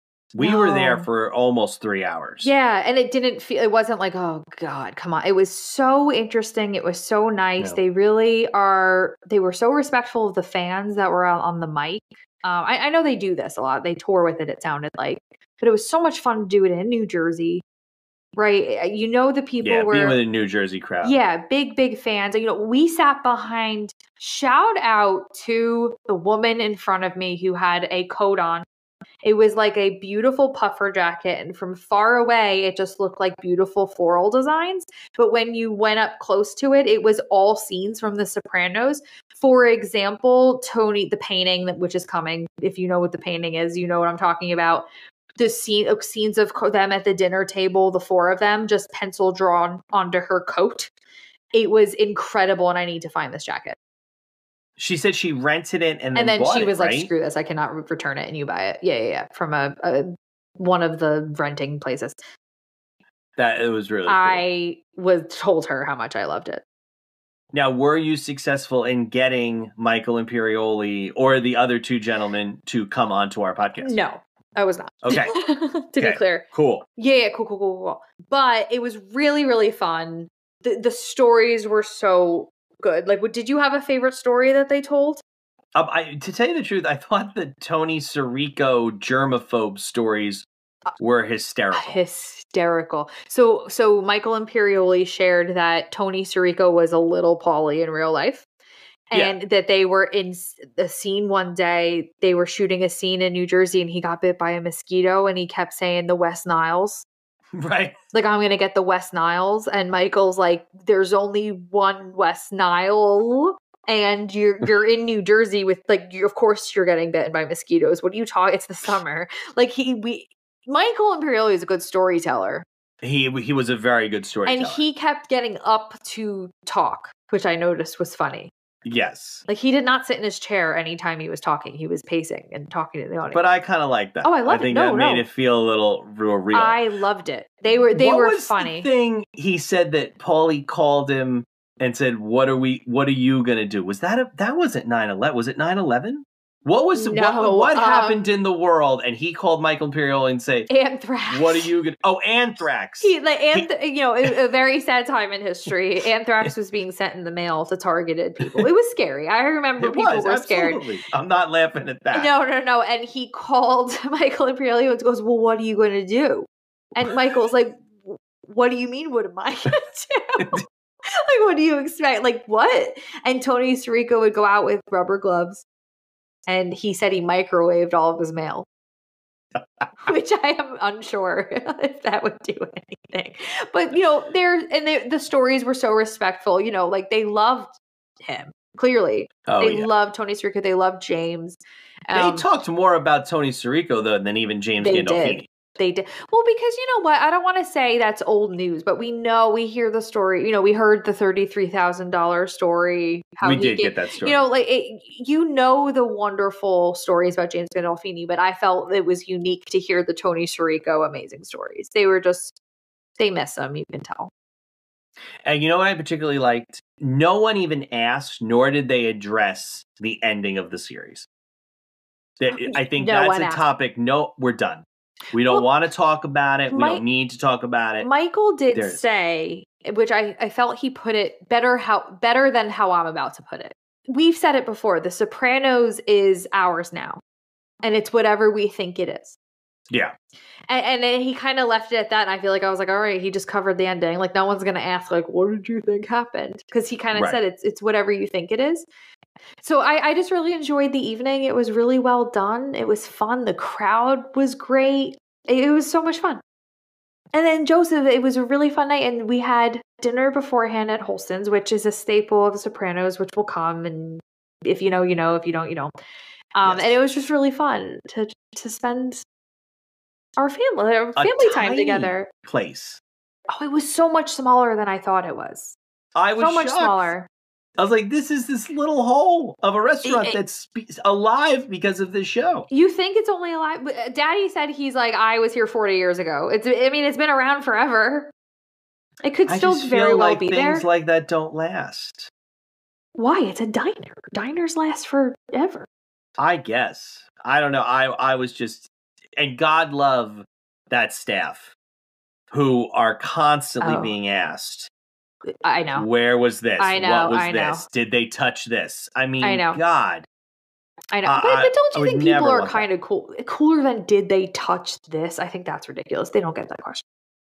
Speaker 7: We were there
Speaker 6: No.
Speaker 7: for almost three hours.
Speaker 6: Yeah, and it didn't feel, it wasn't like, oh God, come on. It was so interesting. It was so nice.
Speaker 7: No.
Speaker 6: They really are, they were so respectful of the fans that were out on the mic. Um, I, I know they do this a lot. They tour with it, it sounded like. But it was so much fun to do it in New Jersey, right? You know, the people
Speaker 7: yeah,
Speaker 6: were.
Speaker 7: being with a New Jersey crowd.
Speaker 6: Yeah, big, big fans. You know, we sat behind, shout out to the woman in front of me who had a coat on. It was like a beautiful puffer jacket, and from far away, it just looked like beautiful floral designs. But when you went up close to it, it was all scenes from The Sopranos. For example, Tony, the painting, that which is coming. If you know what the painting is, you know what I'm talking about. The scene, uh, scenes of co- them at the dinner table, the four of them, just pencil drawn onto her coat. It was incredible, and I need to find this jacket.
Speaker 7: She said she rented it and then,
Speaker 6: And then
Speaker 7: bought
Speaker 6: she
Speaker 7: it,
Speaker 6: was
Speaker 7: right?
Speaker 6: like, "Screw this! I cannot re- return it, and you buy it." Yeah, yeah, yeah. From a, a one of the renting places.
Speaker 7: That it was really cool.
Speaker 6: I was told her how much I loved it.
Speaker 7: Now, were you successful in getting Michael Imperioli or the other two gentlemen to come onto our podcast?
Speaker 6: No, I was not.
Speaker 7: Okay.
Speaker 6: to
Speaker 7: Okay.
Speaker 6: be clear.
Speaker 7: Cool.
Speaker 6: Yeah, yeah, cool, cool, cool, cool. But it was really, really fun. The the stories were so good. Like, what, did you have a favorite story that they told?
Speaker 7: Um, I, to tell you the truth, I thought the Tony Sirico germaphobe stories were hysterical.
Speaker 6: Hysterical. So, so Michael Imperioli shared that Tony Sirico was a little Pauly in real life, and that they were in s- a scene one day. They were shooting a scene in New Jersey, and he got bit by a mosquito, and he kept saying the West Niles.
Speaker 7: Right.
Speaker 6: Like, I'm gonna get the West Niles, and Michael's like, "There's only one West Nile." And you're you're in New Jersey with like you of course you're getting bitten by mosquitoes. What do you talk? It's the summer. Like he we Michael Imperioli is a good storyteller,
Speaker 7: He he was a very good storyteller.
Speaker 6: and he kept getting up to talk, which I noticed was funny.
Speaker 7: yes.
Speaker 6: Like he did not sit in his chair anytime he was talking. He was pacing and talking to the audience.
Speaker 7: But I kind of like that.
Speaker 6: Oh, I love
Speaker 7: I think
Speaker 6: it. No,
Speaker 7: that made
Speaker 6: no.
Speaker 7: it feel a little real real.
Speaker 6: I loved it. They were they
Speaker 7: what
Speaker 6: were
Speaker 7: was
Speaker 6: funny.
Speaker 7: The thing he said that Paulie called him and said, "What are we? What are you gonna do?" Was that a that wasn't nine eleven? Was it nine eleven? What was
Speaker 6: No,
Speaker 7: what, what
Speaker 6: um,
Speaker 7: happened in the world? And he called Michael Imperioli and say,
Speaker 6: Anthrax.
Speaker 7: "What are you gonna?" Oh, anthrax.
Speaker 6: He, like, anth- you know, a, a very sad time in history. Anthrax was being sent in the mail to targeted people. It was scary. I remember
Speaker 7: It
Speaker 6: people
Speaker 7: was,
Speaker 6: were scared.
Speaker 7: absolutely. I'm not laughing at that.
Speaker 6: No, no, no. And he called Michael Imperioli and goes, "Well, what are you going to do?" And Michael's like, "What do you mean? What am I going to do?" Like, what do you expect? Like, what? And Tony Sirico would go out with rubber gloves, and he said he microwaved all of his mail. Which I am unsure if that would do anything. But, you know, there and they, the stories were so respectful, you know, like they loved him, clearly.
Speaker 7: Oh,
Speaker 6: they
Speaker 7: yeah.
Speaker 6: loved Tony Sirico. They loved James. Um,
Speaker 7: they talked more about Tony Sirico, though, than even James
Speaker 6: they
Speaker 7: Gandolfini.
Speaker 6: did. They did. Well, because you know what? I don't want to say that's old news, but we know, we hear the story. You know, we heard the thirty-three thousand dollars story.
Speaker 7: We
Speaker 6: he
Speaker 7: did
Speaker 6: get,
Speaker 7: get that story.
Speaker 6: You know, like, it, you know the wonderful stories about James Gandolfini, but I felt it was unique to hear the Tony Sirico amazing stories. They were just, they miss him, you can tell.
Speaker 7: And you know what I particularly liked? No one even asked, nor did they address the ending of the series. I think
Speaker 6: No
Speaker 7: that's
Speaker 6: one
Speaker 7: a
Speaker 6: asked.
Speaker 7: topic. No, we're done. We don't
Speaker 6: Well,
Speaker 7: want to talk about it. We
Speaker 6: Mi-
Speaker 7: don't need to talk about it.
Speaker 6: Michael did
Speaker 7: There it is.
Speaker 6: say, which I, I felt he put it better how better than how I'm about to put it. We've said it before. The Sopranos is ours now, and it's whatever we think it is.
Speaker 7: Yeah.
Speaker 6: And, and then he kind of left it at that. And I feel like I was like, all right, he just covered the ending. Like, no one's gonna ask, like, what did you think happened? Because he kind of
Speaker 7: Right.
Speaker 6: said it's it's whatever you think it is. So I, I just really enjoyed the evening. It was really well done. It was fun. The crowd was great. It, it was so much fun. And then Joseph, it was a really fun night, and we had dinner beforehand at Holston's, which is a staple of The Sopranos, which will come. And if you know, you know. If you don't, you don't. Um,
Speaker 7: Yes.
Speaker 6: And it was just really fun to to spend our family our
Speaker 7: A
Speaker 6: family time
Speaker 7: tiny
Speaker 6: together.
Speaker 7: Place.
Speaker 6: Oh, it was so much smaller than I thought it was.
Speaker 7: I was
Speaker 6: So much
Speaker 7: shocked.
Speaker 6: smaller.
Speaker 7: I was like, this is this little hole of a restaurant
Speaker 6: It- it-
Speaker 7: that's spe- alive because of this show.
Speaker 6: You think it's only alive? But uh, Daddy said he's like, I was here forty years ago. It's, I mean, it's been around forever. It could
Speaker 7: I
Speaker 6: still
Speaker 7: just
Speaker 6: very
Speaker 7: feel
Speaker 6: well
Speaker 7: like
Speaker 6: be
Speaker 7: things
Speaker 6: there.
Speaker 7: like that don't last.
Speaker 6: Why? It's a diner. Diners last forever.
Speaker 7: I guess. I don't know. I I was just, and God love that staff who are constantly
Speaker 6: Oh.
Speaker 7: being asked,
Speaker 6: I know.
Speaker 7: where was this?
Speaker 6: I know,
Speaker 7: What was
Speaker 6: I know.
Speaker 7: this? Did they touch this? I mean,
Speaker 6: I know.
Speaker 7: God.
Speaker 6: I know.
Speaker 7: I-
Speaker 6: but,
Speaker 7: I-
Speaker 6: but don't
Speaker 7: I
Speaker 6: you
Speaker 7: would
Speaker 6: think people
Speaker 7: never
Speaker 6: are
Speaker 7: want
Speaker 6: kind of cool? Cooler than did they touch this? I think that's ridiculous. They don't get that question.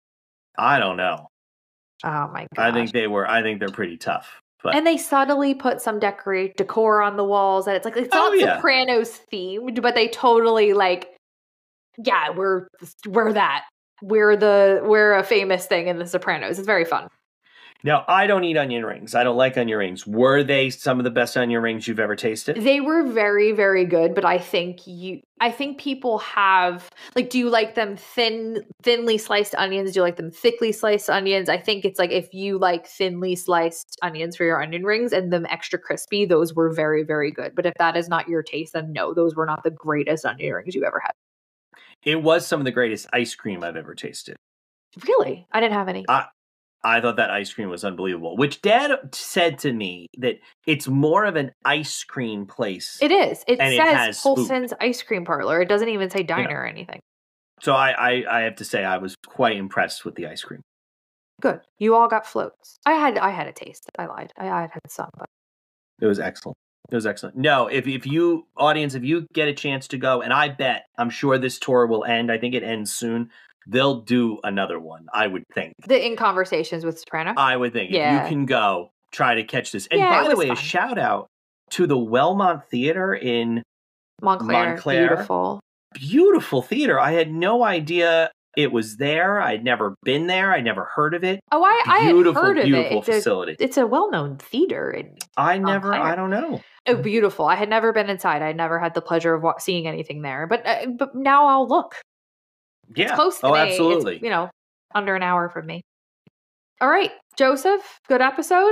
Speaker 7: I don't know.
Speaker 6: Oh my god.
Speaker 7: I think they were. I think they're pretty tough. But
Speaker 6: And they subtly put some decorate decor on the walls, and it's like it's
Speaker 7: Oh,
Speaker 6: not
Speaker 7: yeah.
Speaker 6: Sopranos themed, but they totally like, yeah, we're we're that. We're the we're a famous thing in the Sopranos. It's very fun.
Speaker 7: now, I don't eat onion rings. I don't like onion rings. Were they some of the best onion rings you've ever tasted?
Speaker 6: They were very, very good, but I think you I think people have like, do you like them thin thinly sliced onions? Do you like them thickly sliced onions? I think it's like if you like thinly sliced onions for your onion rings and them extra crispy, those were very, very good. But if that is not your taste, then no, those were not the greatest onion rings you ever had.
Speaker 7: It was some of the greatest ice cream I've ever tasted.
Speaker 6: Really? I didn't have any.
Speaker 7: I I thought that ice cream was unbelievable. Which Dad said to me that it's more of an ice cream place.
Speaker 6: It is. It
Speaker 7: and it
Speaker 6: says
Speaker 7: has food.
Speaker 6: Holston's Ice Cream Parlor. It doesn't even say diner or anything.
Speaker 7: So I, I I have to say I was quite impressed with the ice cream.
Speaker 6: Good. You all got floats. I had I had a taste. I lied. I, I had had some, but
Speaker 7: It was excellent. It was excellent. No, if if you audience, if you get a chance to go, and I bet I'm sure this tour will end. I think it ends soon. They'll do another one. I would think.
Speaker 6: the In Conversations with Soprano.
Speaker 7: I would think
Speaker 6: Yeah.
Speaker 7: if you can go, try to catch this. And
Speaker 6: Yeah,
Speaker 7: by
Speaker 6: it
Speaker 7: the
Speaker 6: was
Speaker 7: way, a
Speaker 6: fun.
Speaker 7: shout out to the Wellmont Theater in
Speaker 6: Montclair.
Speaker 7: Montclair.
Speaker 6: Beautiful.
Speaker 7: Beautiful theater. I had no idea it was there. I'd never been there. I'd never heard of it.
Speaker 6: Oh, I, I had
Speaker 7: Beautiful,
Speaker 6: heard of
Speaker 7: beautiful
Speaker 6: it. It's
Speaker 7: facility.
Speaker 6: A, it's a well-known theater. In,
Speaker 7: I never.
Speaker 6: Montclair.
Speaker 7: I don't know.
Speaker 6: oh, beautiful. I had never been inside. I had never had the pleasure of wa- seeing anything there. But uh, but now I'll look.
Speaker 7: Yeah.
Speaker 6: It's close to
Speaker 7: oh,
Speaker 6: me.
Speaker 7: absolutely.
Speaker 6: It's, you know, under an hour from me. All right, Joseph. Good episode.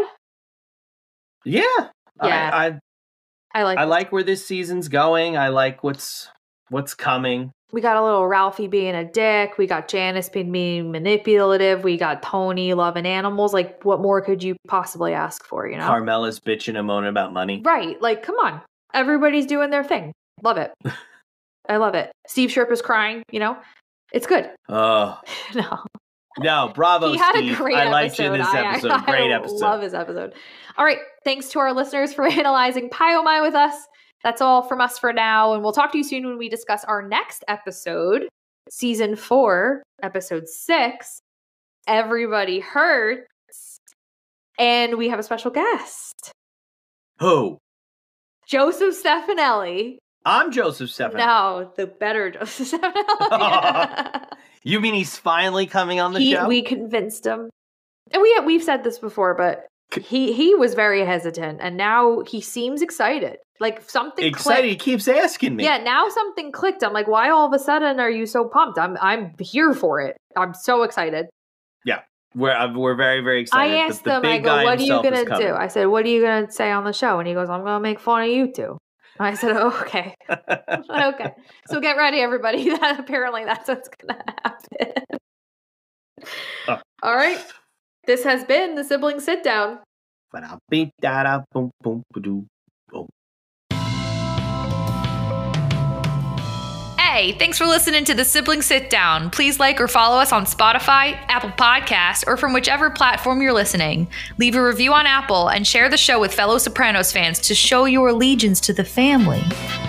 Speaker 7: Yeah.
Speaker 6: Yeah.
Speaker 7: I, I
Speaker 6: I like.
Speaker 7: I like where this season's going. I like what's what's coming.
Speaker 6: We got a little Ralphie being a dick. We got Janice being, being manipulative. We got Tony loving animals. Like, what more could you possibly ask for, you know?
Speaker 7: Carmela's bitching and moaning about money.
Speaker 6: Right. Like, come on. Everybody's doing their thing. Love it. I love it. Steve Sherp is crying, you know? It's good.
Speaker 7: Oh.
Speaker 6: No.
Speaker 7: No, bravo,
Speaker 6: He had
Speaker 7: Steve.
Speaker 6: a great
Speaker 7: I
Speaker 6: episode.
Speaker 7: liked you in this
Speaker 6: I-
Speaker 7: episode.
Speaker 6: I,
Speaker 7: great
Speaker 6: I
Speaker 7: episode.
Speaker 6: love his episode. All right. Thanks to our listeners for analyzing Pyomai with us. That's all from us for now. And we'll talk to you soon when we discuss our next episode, season four, episode six. Everybody Hurts. And we have a special guest.
Speaker 7: Who?
Speaker 6: Joseph Stefanelli.
Speaker 7: I'm Joseph Stefanelli.
Speaker 6: No, the better Joseph Stefanelli.
Speaker 7: You mean he's finally coming on the
Speaker 6: he,
Speaker 7: show?
Speaker 6: We convinced him. And we, we've said this before, but he, he was very hesitant. And now he seems excited. Like something
Speaker 7: excited.
Speaker 6: clicked.
Speaker 7: He keeps asking me.
Speaker 6: Yeah, now something clicked. I'm like, why all of a sudden are you so pumped? I'm I'm here for it. I'm so excited.
Speaker 7: Yeah, we're uh, we're very very excited.
Speaker 6: I asked
Speaker 7: the, the
Speaker 6: him,
Speaker 7: big
Speaker 6: I go,
Speaker 7: guy
Speaker 6: what are you
Speaker 7: himself is
Speaker 6: gonna do?
Speaker 7: coming.
Speaker 6: I said, what are you gonna say on the show? And he goes, I'm gonna make fun of you two. I said, oh, okay, okay. So get ready, everybody. That apparently that's what's gonna happen.
Speaker 7: Oh.
Speaker 6: All right, this has been the Sibling Sit Down.
Speaker 7: Ba-da-beep, da-da, boom, boom, ba-doo, boom.
Speaker 6: Hey, thanks for listening to the Sibling Sit Down. Please like or follow us on Spotify, Apple Podcasts, or from whichever platform you're listening. Leave a review on Apple and share the show with fellow Sopranos fans to show your allegiance to the family.